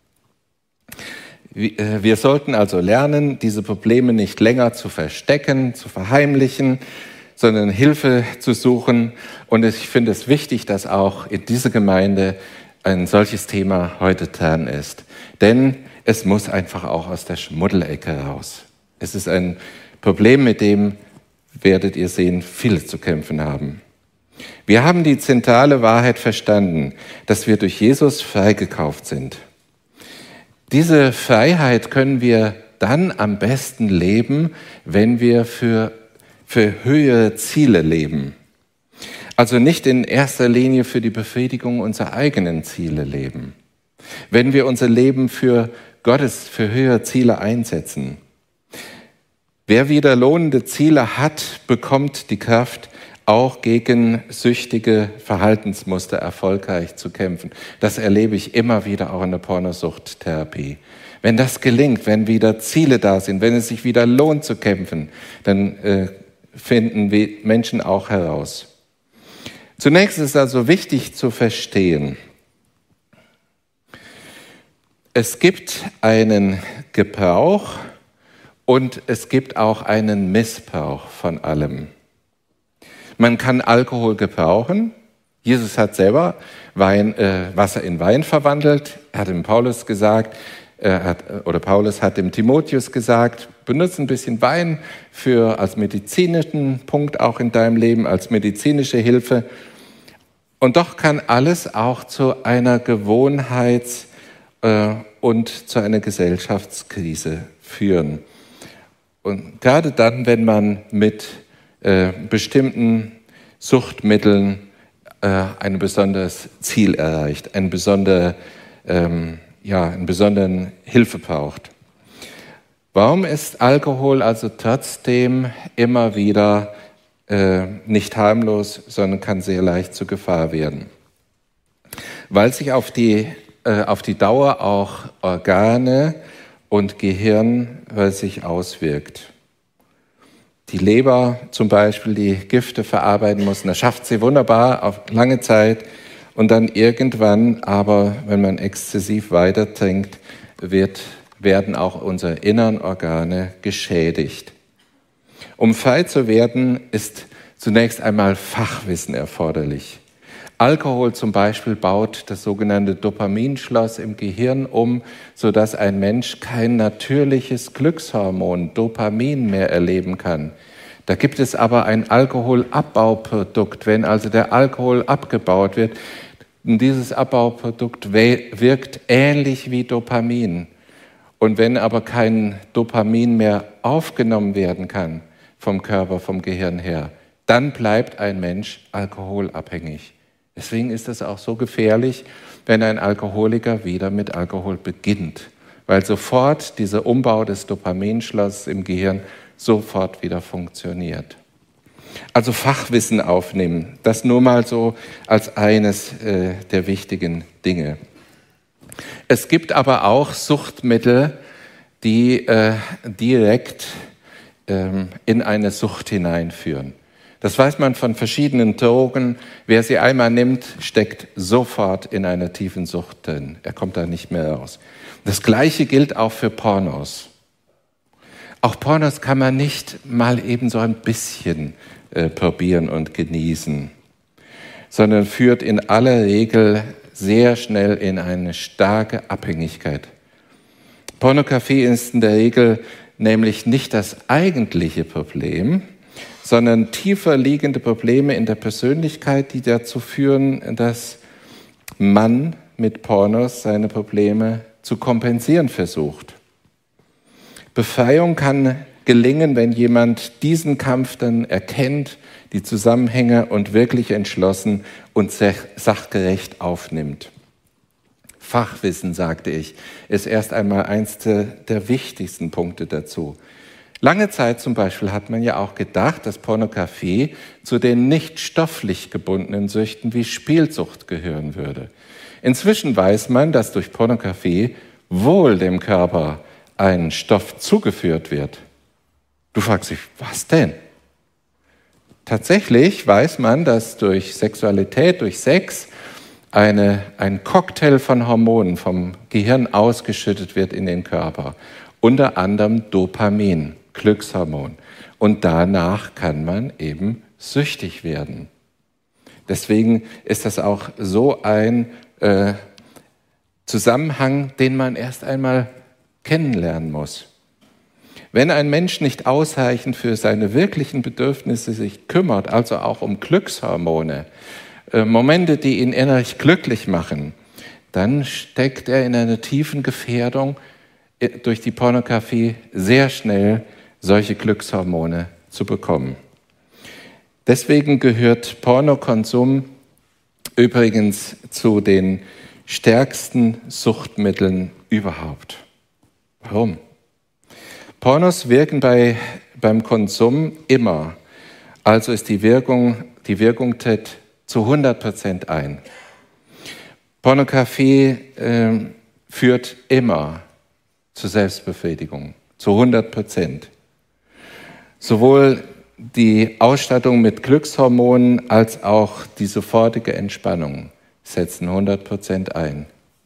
Wir sollten also lernen, diese Probleme nicht länger zu verstecken, zu verheimlichen, sondern Hilfe zu suchen. Und ich finde es wichtig, dass auch in dieser Gemeinde ein solches Thema heute dran ist. Denn es muss einfach auch aus der Schmuddelecke raus. Es ist ein Problem, mit dem, werdet ihr sehen, viele zu kämpfen haben. Wir haben die zentrale Wahrheit verstanden, dass wir durch Jesus freigekauft sind. Diese Freiheit können wir dann am besten leben, wenn wir für, für höhere Ziele leben. Also nicht in erster Linie für die Befriedigung unserer eigenen Ziele leben. Wenn wir unser Leben für Gottes, für höhere Ziele einsetzen. Wer wieder lohnende Ziele hat, bekommt die Kraft, auch gegen süchtige Verhaltensmuster erfolgreich zu kämpfen. Das erlebe ich immer wieder auch in der Pornosuchttherapie. Wenn das gelingt, wenn wieder Ziele da sind, wenn es sich wieder lohnt zu kämpfen, dann äh, finden wir Menschen auch heraus. Zunächst ist also wichtig zu verstehen, es gibt einen Gebrauch und es gibt auch einen Missbrauch von allem. Man kann Alkohol gebrauchen. Jesus hat selber Wein, äh, Wasser in Wein verwandelt. Er hat dem Paulus gesagt, Er hat, oder Paulus hat dem Timotheus gesagt, benutze ein bisschen Wein für, als medizinischen Punkt auch in deinem Leben, als medizinische Hilfe. Und doch kann alles auch zu einer Gewohnheits- äh, und zu einer Gesellschaftskrise führen. Und gerade dann, wenn man mit äh, bestimmten Suchtmitteln äh, ein besonderes Ziel erreicht, ein besonder, ähm, ja, einen besonderen Hilfe braucht. Warum ist Alkohol also trotzdem immer wieder äh, nicht harmlos, sondern kann sehr leicht zur Gefahr werden? Weil sich auf die, äh, auf die Dauer auch Organe und Gehirn äh, sich auswirkt. Die Leber zum Beispiel, die Gifte verarbeiten muss, das schafft sie wunderbar auf lange Zeit. Und dann irgendwann, aber wenn man exzessiv weiter trinkt, wird, werden auch unsere inneren Organe geschädigt. Um frei zu werden, ist zunächst einmal Fachwissen erforderlich. Alkohol zum Beispiel baut das sogenannte Dopaminschloss im Gehirn um, sodass ein Mensch kein natürliches Glückshormon, Dopamin, mehr erleben kann. Da gibt es aber ein Alkoholabbauprodukt. Wenn also der Alkohol abgebaut wird, dieses Abbauprodukt wirkt ähnlich wie Dopamin. Und wenn aber kein Dopamin mehr aufgenommen werden kann vom Körper, vom Gehirn her, dann bleibt ein Mensch alkoholabhängig. Deswegen ist es auch so gefährlich, wenn ein Alkoholiker wieder mit Alkohol beginnt, weil sofort dieser Umbau des Dopaminschlosses im Gehirn sofort wieder funktioniert. Also Fachwissen aufnehmen, das nur mal so als eines äh, der wichtigen Dinge. Es gibt aber auch Suchtmittel, die äh, direkt ähm, in eine Sucht hineinführen. Das weiß man von verschiedenen Drogen. Wer sie einmal nimmt, steckt sofort in einer tiefen Sucht drin. Er kommt da nicht mehr raus. Das Gleiche gilt auch für Pornos. Auch Pornos kann man nicht mal eben so ein bisschen äh, probieren und genießen, sondern führt in aller Regel sehr schnell in eine starke Abhängigkeit. Pornografie ist in der Regel nämlich nicht das eigentliche Problem, sondern tiefer liegende Probleme in der Persönlichkeit, die dazu führen, dass man mit Pornos seine Probleme zu kompensieren versucht. Befreiung kann gelingen, wenn jemand diesen Kampf dann erkennt, die Zusammenhänge und wirklich entschlossen und sachgerecht aufnimmt. Fachwissen, sagte ich, ist erst einmal eins der wichtigsten Punkte dazu. Lange Zeit zum Beispiel hat man ja auch gedacht, dass Pornografie zu den nicht stofflich gebundenen Süchten wie Spielsucht gehören würde. Inzwischen weiß man, dass durch Pornografie wohl dem Körper ein Stoff zugeführt wird. Du fragst dich, was denn? Tatsächlich weiß man, dass durch Sexualität, durch Sex, eine, ein Cocktail von Hormonen vom Gehirn ausgeschüttet wird in den Körper. Unter anderem Dopamin, Glückshormon. Und danach kann man eben süchtig werden. Deswegen ist das auch so ein äh, Zusammenhang, den man erst einmal kennenlernen muss. Wenn ein Mensch nicht ausreichend für seine wirklichen Bedürfnisse sich kümmert, also auch um Glückshormone, äh, Momente, die ihn innerlich glücklich machen, dann steckt er in einer tiefen Gefährdung, äh, durch die Pornografie sehr schnell solche Glückshormone zu bekommen. Deswegen gehört Pornokonsum übrigens zu den stärksten Suchtmitteln überhaupt. Warum? Pornos wirken bei, beim Konsum immer, also ist die Wirkung, die Wirkung tritt zu hundert Prozent ein. Pornografie äh, führt immer zur Selbstbefriedigung, zu hundert Prozent. Sowohl die Ausstattung mit Glückshormonen als auch die sofortige Entspannung setzen hundert Prozent ein.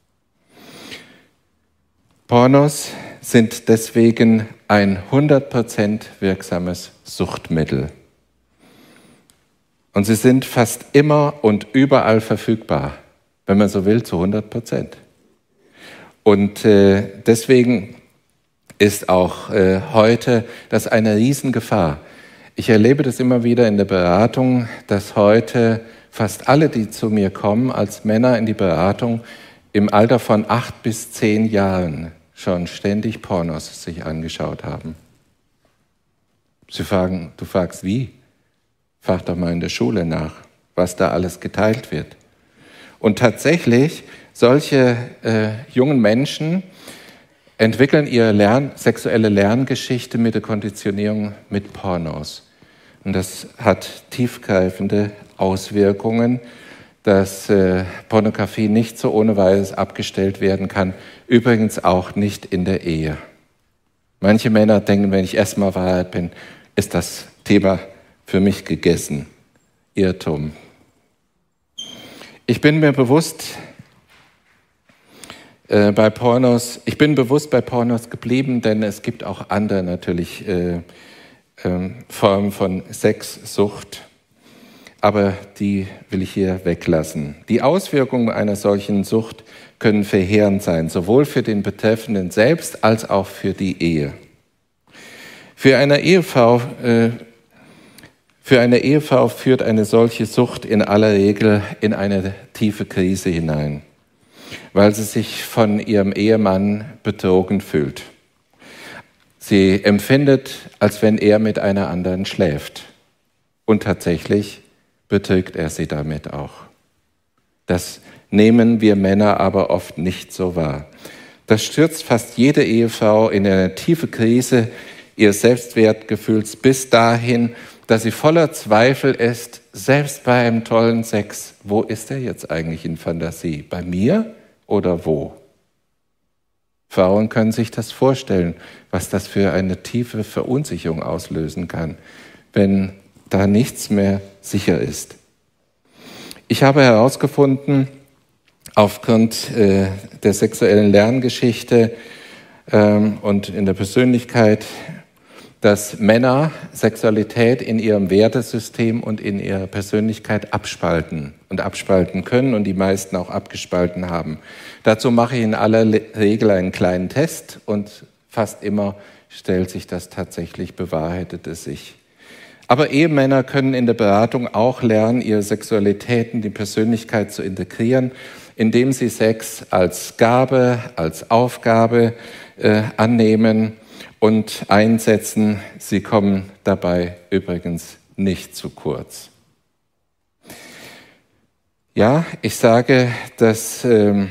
Pornos sind deswegen ein hundert Prozent wirksames Suchtmittel. Und sie sind fast immer und überall verfügbar, wenn man so will, zu hundert Prozent. Und äh, deswegen ist auch äh, heute das eine Riesengefahr. Ich erlebe das immer wieder in der Beratung, dass heute fast alle, die zu mir kommen, als Männer in die Beratung, im Alter von acht bis zehn Jahren schon ständig Pornos sich angeschaut haben. Sie fragen, du fragst wie? Frag doch mal in der Schule nach, was da alles geteilt wird. Und tatsächlich, solche äh, jungen Menschen entwickeln ihre Lern-, sexuelle Lerngeschichte mit der Konditionierung mit Pornos. Und das hat tiefgreifende Auswirkungen, dass äh, Pornografie nicht so ohne weiteres abgestellt werden kann, übrigens auch nicht in der Ehe. Manche Männer denken, wenn ich erstmal verheiratet bin, ist das Thema für mich gegessen. Irrtum. Ich bin mir bewusst, äh, bei Pornos, ich bin bewusst bei Pornos geblieben, denn es gibt auch andere natürlich äh, äh, Formen von Sexsucht. Aber die will ich hier weglassen. Die Auswirkungen einer solchen Sucht können verheerend sein, sowohl für den Betreffenden selbst als auch für die Ehe. Für eine Ehefrau, äh, für eine Ehefrau führt eine solche Sucht in aller Regel in eine tiefe Krise hinein, weil sie sich von ihrem Ehemann betrogen fühlt. Sie empfindet, als wenn er mit einer anderen schläft. Und tatsächlich betrügt er sie damit auch. Das nehmen wir Männer aber oft nicht so wahr. Das stürzt fast jede Ehefrau in eine tiefe Krise ihres Selbstwertgefühls bis dahin, dass sie voller Zweifel ist, selbst bei einem tollen Sex. Wo ist er jetzt eigentlich in Fantasie? Bei mir oder wo? Frauen können sich das vorstellen, was das für eine tiefe Verunsicherung auslösen kann, wenn da nichts mehr sicher ist. Ich habe herausgefunden, aufgrund äh, der sexuellen Lerngeschichte ähm, und in der Persönlichkeit, dass Männer Sexualität in ihrem Wertesystem und in ihrer Persönlichkeit abspalten und abspalten können und die meisten auch abgespalten haben. Dazu mache ich in aller Regel einen kleinen Test und fast immer stellt sich das tatsächlich, bewahrheitet es sich. Aber Ehemänner können in der Beratung auch lernen, ihre Sexualität in die Persönlichkeit zu integrieren, indem sie Sex als Gabe, als Aufgabe äh, annehmen und einsetzen. Sie kommen dabei übrigens nicht zu kurz. Ja, ich sage, dass ähm,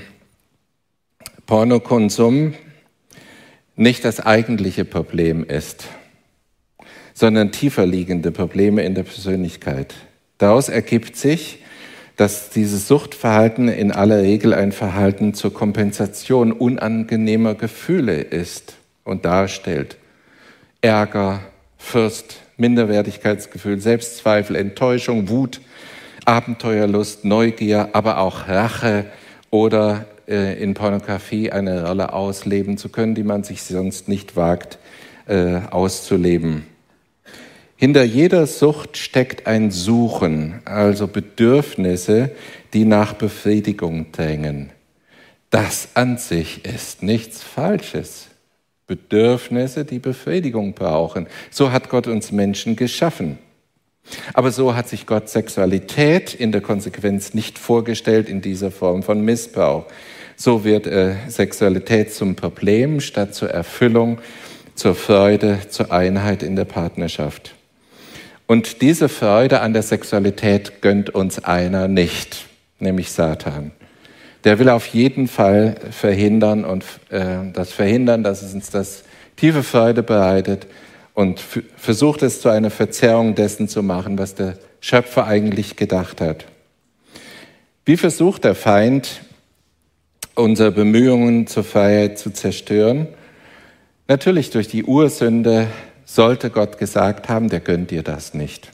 Pornokonsum nicht das eigentliche Problem ist, sondern tiefer liegende Probleme in der Persönlichkeit. Daraus ergibt sich, dass dieses Suchtverhalten in aller Regel ein Verhalten zur Kompensation unangenehmer Gefühle ist und darstellt. Ärger, Furcht, Minderwertigkeitsgefühl, Selbstzweifel, Enttäuschung, Wut, Abenteuerlust, Neugier, aber auch Rache oder äh, in Pornografie eine Rolle ausleben zu können, die man sich sonst nicht wagt äh, auszuleben. Hinter jeder Sucht steckt ein Suchen, also Bedürfnisse, die nach Befriedigung drängen. Das an sich ist nichts Falsches. Bedürfnisse, die Befriedigung brauchen. So hat Gott uns Menschen geschaffen. Aber so hat sich Gott Sexualität in der Konsequenz nicht vorgestellt in dieser Form von Missbrauch. So wird äh, Sexualität zum Problem statt zur Erfüllung, zur Freude, zur Einheit in der Partnerschaft. Und diese Freude an der Sexualität gönnt uns einer nicht, nämlich Satan. Der will auf jeden Fall verhindern und äh, das verhindern, dass es uns das tiefe Freude bereitet und f- versucht es zu einer Verzerrung dessen zu machen, was der Schöpfer eigentlich gedacht hat. Wie versucht der Feind, unsere Bemühungen zur Freiheit zu zerstören? Natürlich durch die Ursünde. Sollte Gott gesagt haben, der gönnt dir das nicht.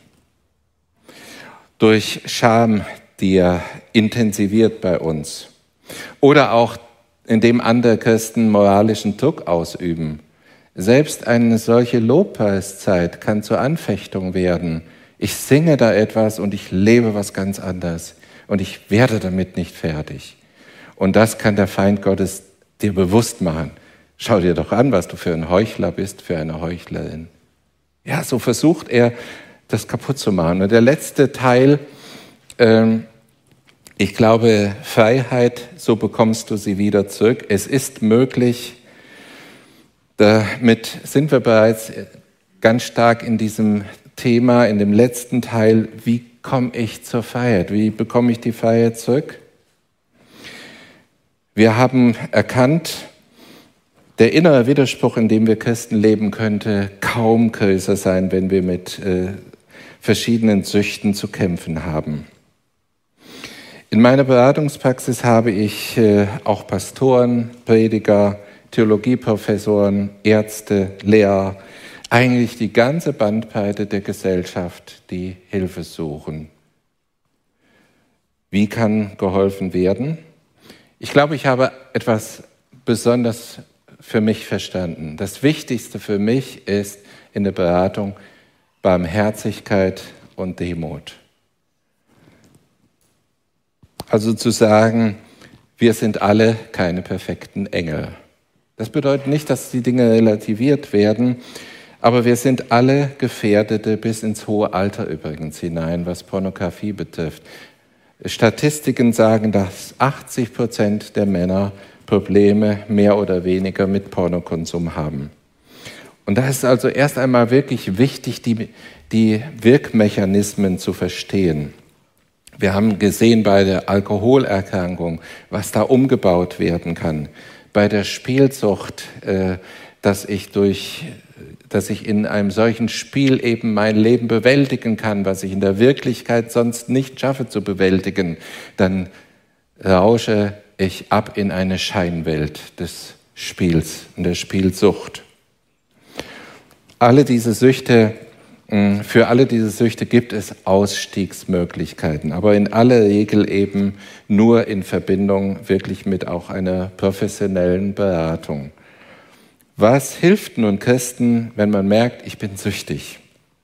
Durch Scham, die er intensiviert bei uns. Oder auch, indem andere Christen moralischen Druck ausüben. Selbst eine solche Lobpreiszeit kann zur Anfechtung werden. Ich singe da etwas und ich lebe was ganz anderes. Und ich werde damit nicht fertig. Und das kann der Feind Gottes dir bewusst machen. Schau dir doch an, was du für ein Heuchler bist, für eine Heuchlerin. Ja, so versucht er, das kaputt zu machen. Und der letzte Teil, ähm, ich glaube, Freiheit, so bekommst du sie wieder zurück. Es ist möglich, damit sind wir bereits ganz stark in diesem Thema, in dem letzten Teil, wie komme ich zur Freiheit? Wie bekomme ich die Freiheit zurück? Wir haben erkannt, der innere Widerspruch, in dem wir Christen leben, könnte kaum größer sein, wenn wir mit äh, verschiedenen Süchten zu kämpfen haben. In meiner Beratungspraxis habe ich äh, auch Pastoren, Prediger, Theologieprofessoren, Ärzte, Lehrer, eigentlich die ganze Bandbreite der Gesellschaft, die Hilfe suchen. Wie kann geholfen werden? Ich glaube, ich habe etwas besonders für mich verstanden. Das Wichtigste für mich ist in der Beratung Barmherzigkeit und Demut. Also zu sagen, wir sind alle keine perfekten Engel. Das bedeutet nicht, dass die Dinge relativiert werden, aber wir sind alle Gefährdete bis ins hohe Alter übrigens hinein, was Pornografie betrifft. Statistiken sagen, dass achtzig Prozent der Männer Probleme mehr oder weniger mit Pornokonsum haben. Und da ist also erst einmal wirklich wichtig, die, die Wirkmechanismen zu verstehen. Wir haben gesehen bei der Alkoholerkrankung, was da umgebaut werden kann. Bei der Spielsucht, äh, dass ich durch, dass ich in einem solchen Spiel eben mein Leben bewältigen kann, was ich in der Wirklichkeit sonst nicht schaffe zu bewältigen, dann rausche ich ab in eine Scheinwelt des Spiels und der Spielsucht. Alle diese Süchte, für alle diese Süchte gibt es Ausstiegsmöglichkeiten, aber in aller Regel eben nur in Verbindung wirklich mit auch einer professionellen Beratung. Was hilft nun Christen, wenn man merkt, ich bin süchtig?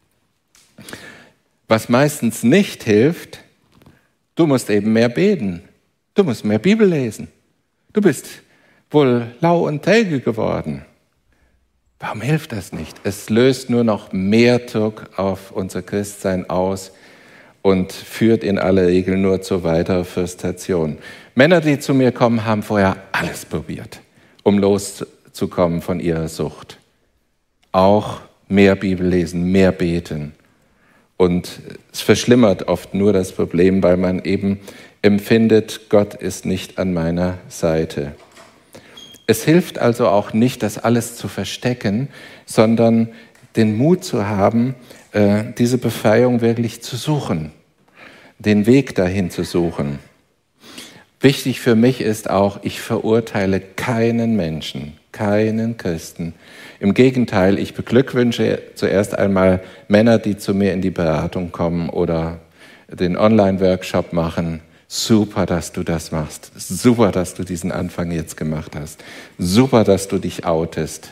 Was meistens nicht hilft, du musst eben mehr beten, du musst mehr Bibel lesen, du bist wohl lau und träge geworden. Warum hilft das nicht? Es löst nur noch mehr Druck auf unser Christsein aus und führt in aller Regel nur zu weiterer Frustration. Männer, die zu mir kommen, haben vorher alles probiert, um loszukommen von ihrer Sucht. Auch mehr Bibel lesen, mehr beten. Und es verschlimmert oft nur das Problem, weil man eben empfindet, Gott ist nicht an meiner Seite. Es hilft also auch nicht, das alles zu verstecken, sondern den Mut zu haben, diese Befreiung wirklich zu suchen, den Weg dahin zu suchen. Wichtig für mich ist auch, ich verurteile keinen Menschen, keinen Christen. Im Gegenteil, ich beglückwünsche zuerst einmal Männer, die zu mir in die Beratung kommen oder den Online-Workshop machen. Super, dass du das machst. Super, dass du diesen Anfang jetzt gemacht hast. Super, dass du dich outest.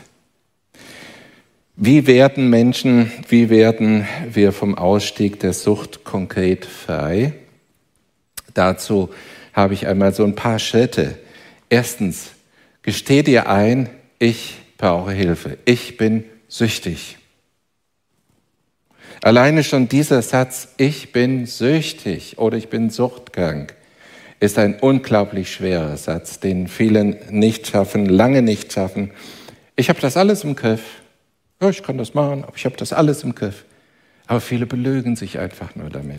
Wie werden Menschen, wie werden wir vom Ausstieg der Sucht konkret frei? Dazu habe ich einmal so ein paar Schritte. Erstens, gesteh dir ein, ich brauche Hilfe. Ich bin süchtig. Alleine schon dieser Satz, ich bin süchtig oder ich bin suchtkrank, ist ein unglaublich schwerer Satz, den viele nicht schaffen, lange nicht schaffen. Ich habe das alles im Griff. Ja, ich kann das machen, aber ich habe das alles im Griff. Aber viele belügen sich einfach nur damit.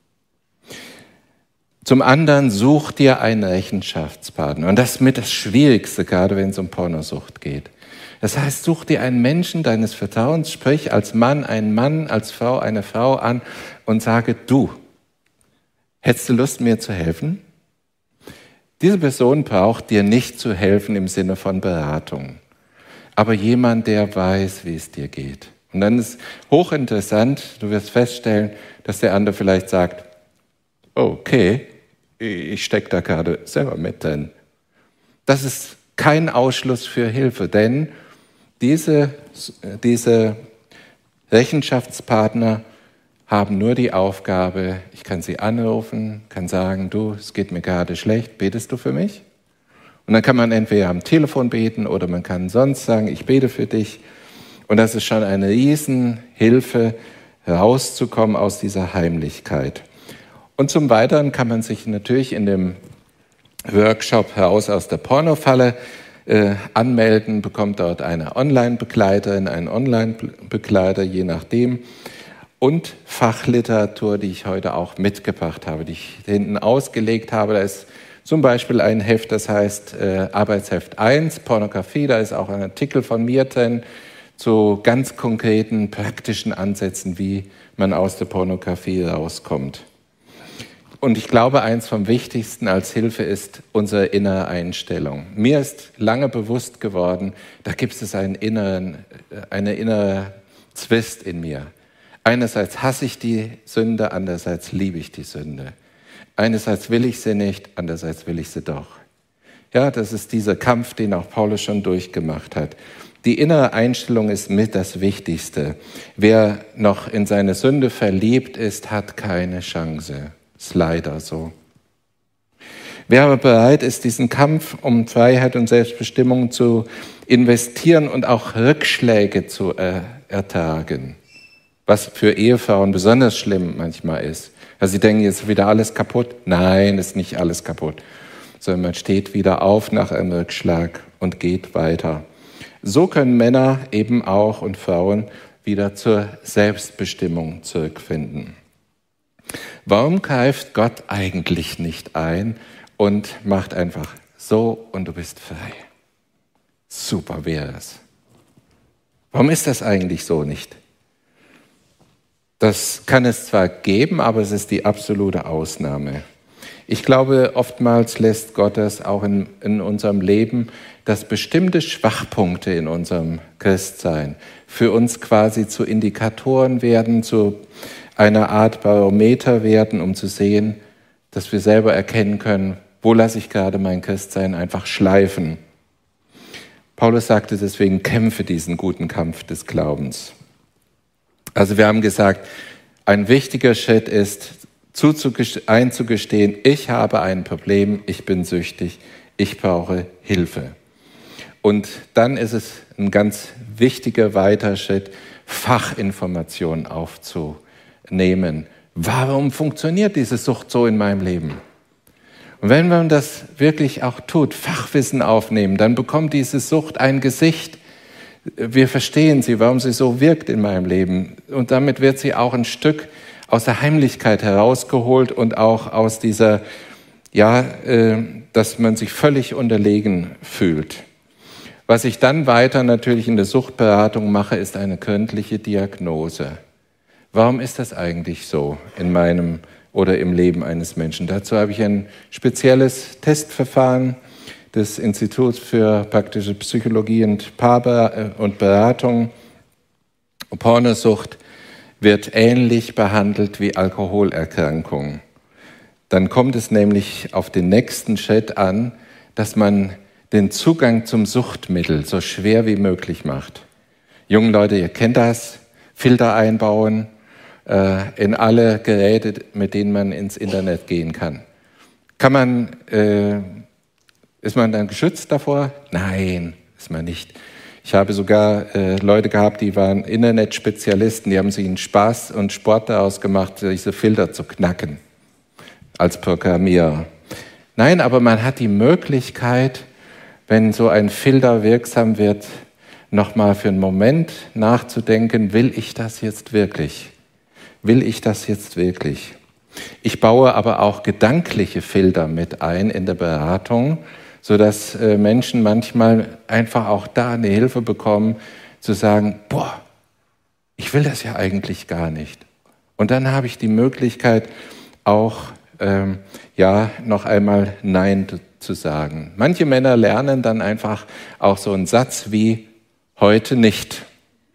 Zum anderen, such dir einen Rechenschaftspartner. Und das ist mit das Schwierigste, gerade wenn es um Pornosucht geht. Das heißt, such dir einen Menschen deines Vertrauens, sprich als Mann einen Mann, als Frau eine Frau an und sage, du, hättest du Lust, mir zu helfen? Diese Person braucht dir nicht zu helfen im Sinne von Beratung, aber jemand, der weiß, wie es dir geht. Und dann ist hochinteressant, du wirst feststellen, dass der andere vielleicht sagt, okay, ich stecke da gerade selber mit drin. Das ist kein Ausschluss für Hilfe, denn diese, diese Rechenschaftspartner haben nur die Aufgabe, ich kann sie anrufen, kann sagen, du, es geht mir gerade schlecht, betest du für mich? Und dann kann man entweder am Telefon beten oder man kann sonst sagen, ich bete für dich. Und das ist schon eine Riesenhilfe, herauszukommen aus dieser Heimlichkeit. Und zum Weiteren kann man sich natürlich in dem Workshop Heraus aus der Pornofalle äh, anmelden, bekommt dort eine Online-Begleiterin, einen Online-Begleiter, je nachdem. Und Fachliteratur, die ich heute auch mitgebracht habe, die ich hinten ausgelegt habe. Da ist zum Beispiel ein Heft, das heißt äh, Arbeitsheft eins, Pornografie. Da ist auch ein Artikel von mir drin zu ganz konkreten, praktischen Ansätzen, wie man aus der Pornografie rauskommt. Und ich glaube, eins vom Wichtigsten als Hilfe ist unsere innere Einstellung. Mir ist lange bewusst geworden, da gibt es einen inneren, eine innere Zwist in mir. Einerseits hasse ich die Sünde, andererseits liebe ich die Sünde. Einerseits will ich sie nicht, andererseits will ich sie doch. Ja, das ist dieser Kampf, den auch Paulus schon durchgemacht hat. Die innere Einstellung ist mit das Wichtigste. Wer noch in seine Sünde verliebt ist, hat keine Chance. Ist leider so. Wer aber bereit ist, diesen Kampf um Freiheit und Selbstbestimmung zu investieren und auch Rückschläge zu er- ertragen, was für Ehefrauen besonders schlimm manchmal ist. Also sie denken, jetzt ist wieder alles kaputt. Nein, ist nicht alles kaputt. Sondern man steht wieder auf nach einem Rückschlag und geht weiter. So können Männer eben auch und Frauen wieder zur Selbstbestimmung zurückfinden. Warum greift Gott eigentlich nicht ein und macht einfach so und du bist frei? Super wäre es. Warum ist das eigentlich so nicht? Das kann es zwar geben, aber es ist die absolute Ausnahme. Ich glaube, oftmals lässt Gott das auch in, in unserem Leben, dass bestimmte Schwachpunkte in unserem Christsein für uns quasi zu Indikatoren werden, zu einer Art Barometer werden, um zu sehen, dass wir selber erkennen können, wo lasse ich gerade mein Christsein einfach schleifen. Paulus sagte deswegen, kämpfe diesen guten Kampf des Glaubens. Also wir haben gesagt, ein wichtiger Schritt ist, einzugestehen, ich habe ein Problem, ich bin süchtig, ich brauche Hilfe. Und dann ist es ein ganz wichtiger weiterer Schritt, Fachinformationen aufzunehmen. Warum funktioniert diese Sucht so in meinem Leben? Und wenn man das wirklich auch tut, Fachwissen aufnehmen, dann bekommt diese Sucht ein Gesicht. Wir verstehen sie, warum sie so wirkt in meinem Leben. Und damit wird sie auch ein Stück aus der Heimlichkeit herausgeholt und auch aus dieser, ja, äh, dass man sich völlig unterlegen fühlt. Was ich dann weiter natürlich in der Suchtberatung mache, ist eine gründliche Diagnose. Warum ist das eigentlich so in meinem oder im Leben eines Menschen? Dazu habe ich ein spezielles Testverfahren des Instituts für praktische Psychologie und Paar- und Beratung. Pornosucht wird ähnlich behandelt wie Alkoholerkrankungen. Dann kommt es nämlich auf den nächsten Schritt an, dass man den Zugang zum Suchtmittel so schwer wie möglich macht. Junge Leute, ihr kennt das, Filter einbauen äh, in alle Geräte, mit denen man ins Internet gehen kann. Kann man, äh, ist man dann geschützt davor? Nein, ist man nicht. Ich habe sogar äh, Leute gehabt, die waren Internetspezialisten, die haben sich einen Spaß und Sport daraus gemacht, diese Filter zu knacken als Programmierer. Nein, aber man hat die Möglichkeit, wenn so ein Filter wirksam wird, nochmal für einen Moment nachzudenken, will ich das jetzt wirklich? Will ich das jetzt wirklich? Ich baue aber auch gedankliche Filter mit ein in der Beratung, sodass äh, Menschen manchmal einfach auch da eine Hilfe bekommen, zu sagen, boah, ich will das ja eigentlich gar nicht. Und dann habe ich die Möglichkeit, auch ähm, ja, noch einmal Nein zu sagen. Manche Männer lernen dann einfach auch so einen Satz wie heute nicht.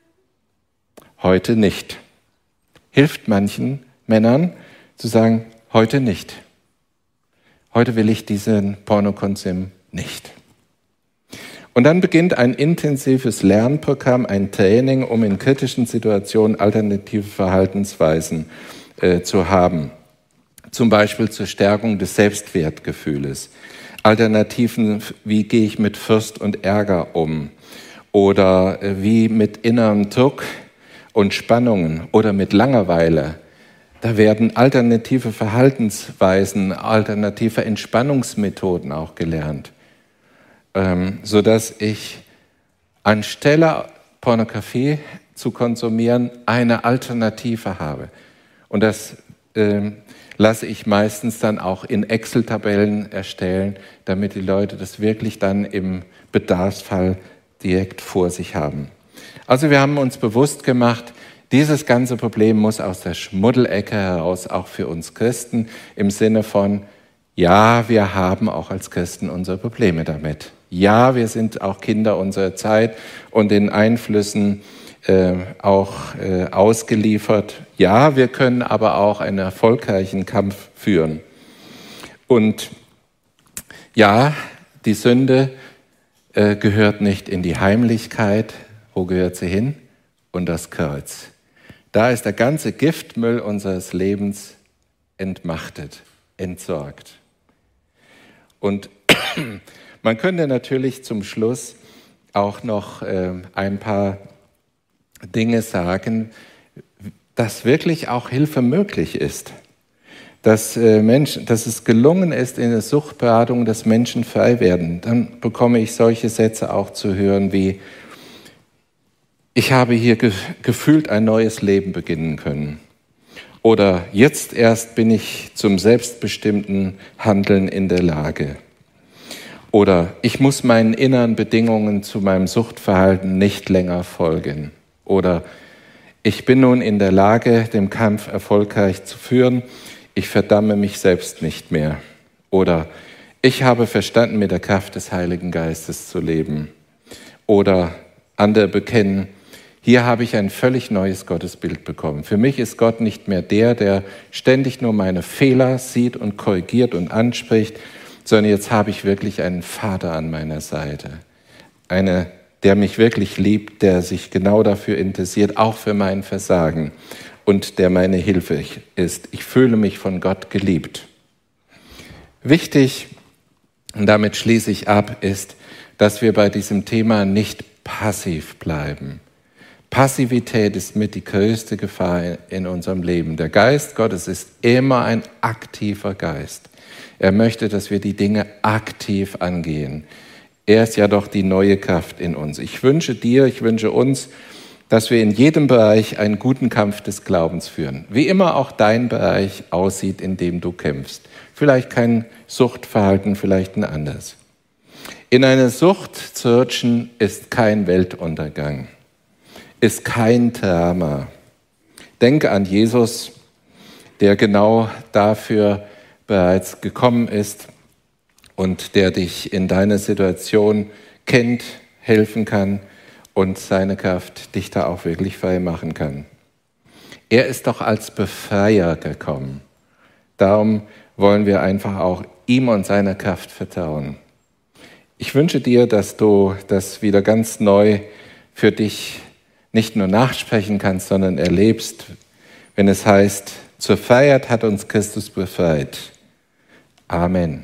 Heute nicht. Hilft manchen Männern zu sagen, heute nicht. Heute will ich diesen Pornokonsum nicht. Und dann beginnt ein intensives Lernprogramm, ein Training, um in kritischen Situationen alternative Verhaltensweisen äh, zu haben. Zum Beispiel zur Stärkung des Selbstwertgefühles. Alternativen, wie gehe ich mit Frust und Ärger um? Oder wie mit innerem Druck und Spannungen oder mit Langeweile. Da werden alternative Verhaltensweisen, alternative Entspannungsmethoden auch gelernt, ähm, sodass ich anstelle Pornografie zu konsumieren eine Alternative habe. Und das ähm, lasse ich meistens dann auch in Excel-Tabellen erstellen, damit die Leute das wirklich dann im Bedarfsfall direkt vor sich haben. Also wir haben uns bewusst gemacht, dieses ganze Problem muss aus der Schmuddelecke heraus, auch für uns Christen, im Sinne von, ja, wir haben auch als Christen unsere Probleme damit. Ja, wir sind auch Kinder unserer Zeit und den Einflüssen äh, auch äh, ausgeliefert. Ja, wir können aber auch einen erfolgreichen Kampf führen. Und ja, die Sünde äh, gehört nicht in die Heimlichkeit. Wo gehört sie hin? Und das Kreuz. Da ist der ganze Giftmüll unseres Lebens entmachtet, entsorgt. Und man könnte natürlich zum Schluss auch noch äh, ein paar Dinge sagen, dass wirklich auch Hilfe möglich ist. Dass, äh, Menschen, dass es gelungen ist in der Suchtberatung, dass Menschen frei werden. Dann bekomme ich solche Sätze auch zu hören wie, ich habe hier ge- gefühlt ein neues Leben beginnen können. Oder jetzt erst bin ich zum selbstbestimmten Handeln in der Lage. Oder ich muss meinen inneren Bedingungen zu meinem Suchtverhalten nicht länger folgen. Oder ich bin nun in der Lage, den Kampf erfolgreich zu führen. Ich verdamme mich selbst nicht mehr. Oder ich habe verstanden, mit der Kraft des Heiligen Geistes zu leben. Oder andere bekennen, hier habe ich ein völlig neues Gottesbild bekommen. Für mich ist Gott nicht mehr der, der ständig nur meine Fehler sieht und korrigiert und anspricht, sondern jetzt habe ich wirklich einen Vater an meiner Seite. Eine, der mich wirklich liebt, der sich genau dafür interessiert, auch für mein Versagen und der meine Hilfe ist. Ich fühle mich von Gott geliebt. Wichtig, und damit schließe ich ab, ist, dass wir bei diesem Thema nicht passiv bleiben. Passivität ist mit die größte Gefahr in unserem Leben. Der Geist Gottes ist immer ein aktiver Geist. Er möchte, dass wir die Dinge aktiv angehen. Er ist ja doch die neue Kraft in uns. Ich wünsche dir, ich wünsche uns, dass wir in jedem Bereich einen guten Kampf des Glaubens führen. Wie immer auch dein Bereich aussieht, in dem du kämpfst. Vielleicht kein Suchtverhalten, vielleicht ein anderes. In eine Sucht zu rutschen ist kein Weltuntergang. Ist kein Drama. Denke an Jesus, der genau dafür bereits gekommen ist und der dich in deiner Situation kennt, helfen kann und seine Kraft dich da auch wirklich frei machen kann. Er ist doch als Befreier gekommen. Darum wollen wir einfach auch ihm und seiner Kraft vertrauen. Ich wünsche dir, dass du das wieder ganz neu für dich nicht nur nachsprechen kannst, sondern erlebst, wenn es heißt, zur Freiheit hat uns Christus befreit. Amen.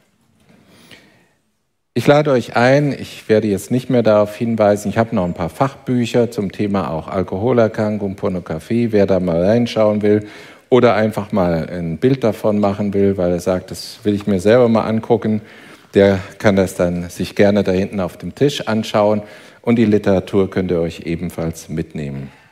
Ich lade euch ein, ich werde jetzt nicht mehr darauf hinweisen, ich habe noch ein paar Fachbücher zum Thema auch Alkoholerkrankung, Pornografie, wer da mal reinschauen will oder einfach mal ein Bild davon machen will, weil er sagt, das will ich mir selber mal angucken, der kann das dann sich gerne da hinten auf dem Tisch anschauen. Und die Literatur könnt ihr euch ebenfalls mitnehmen.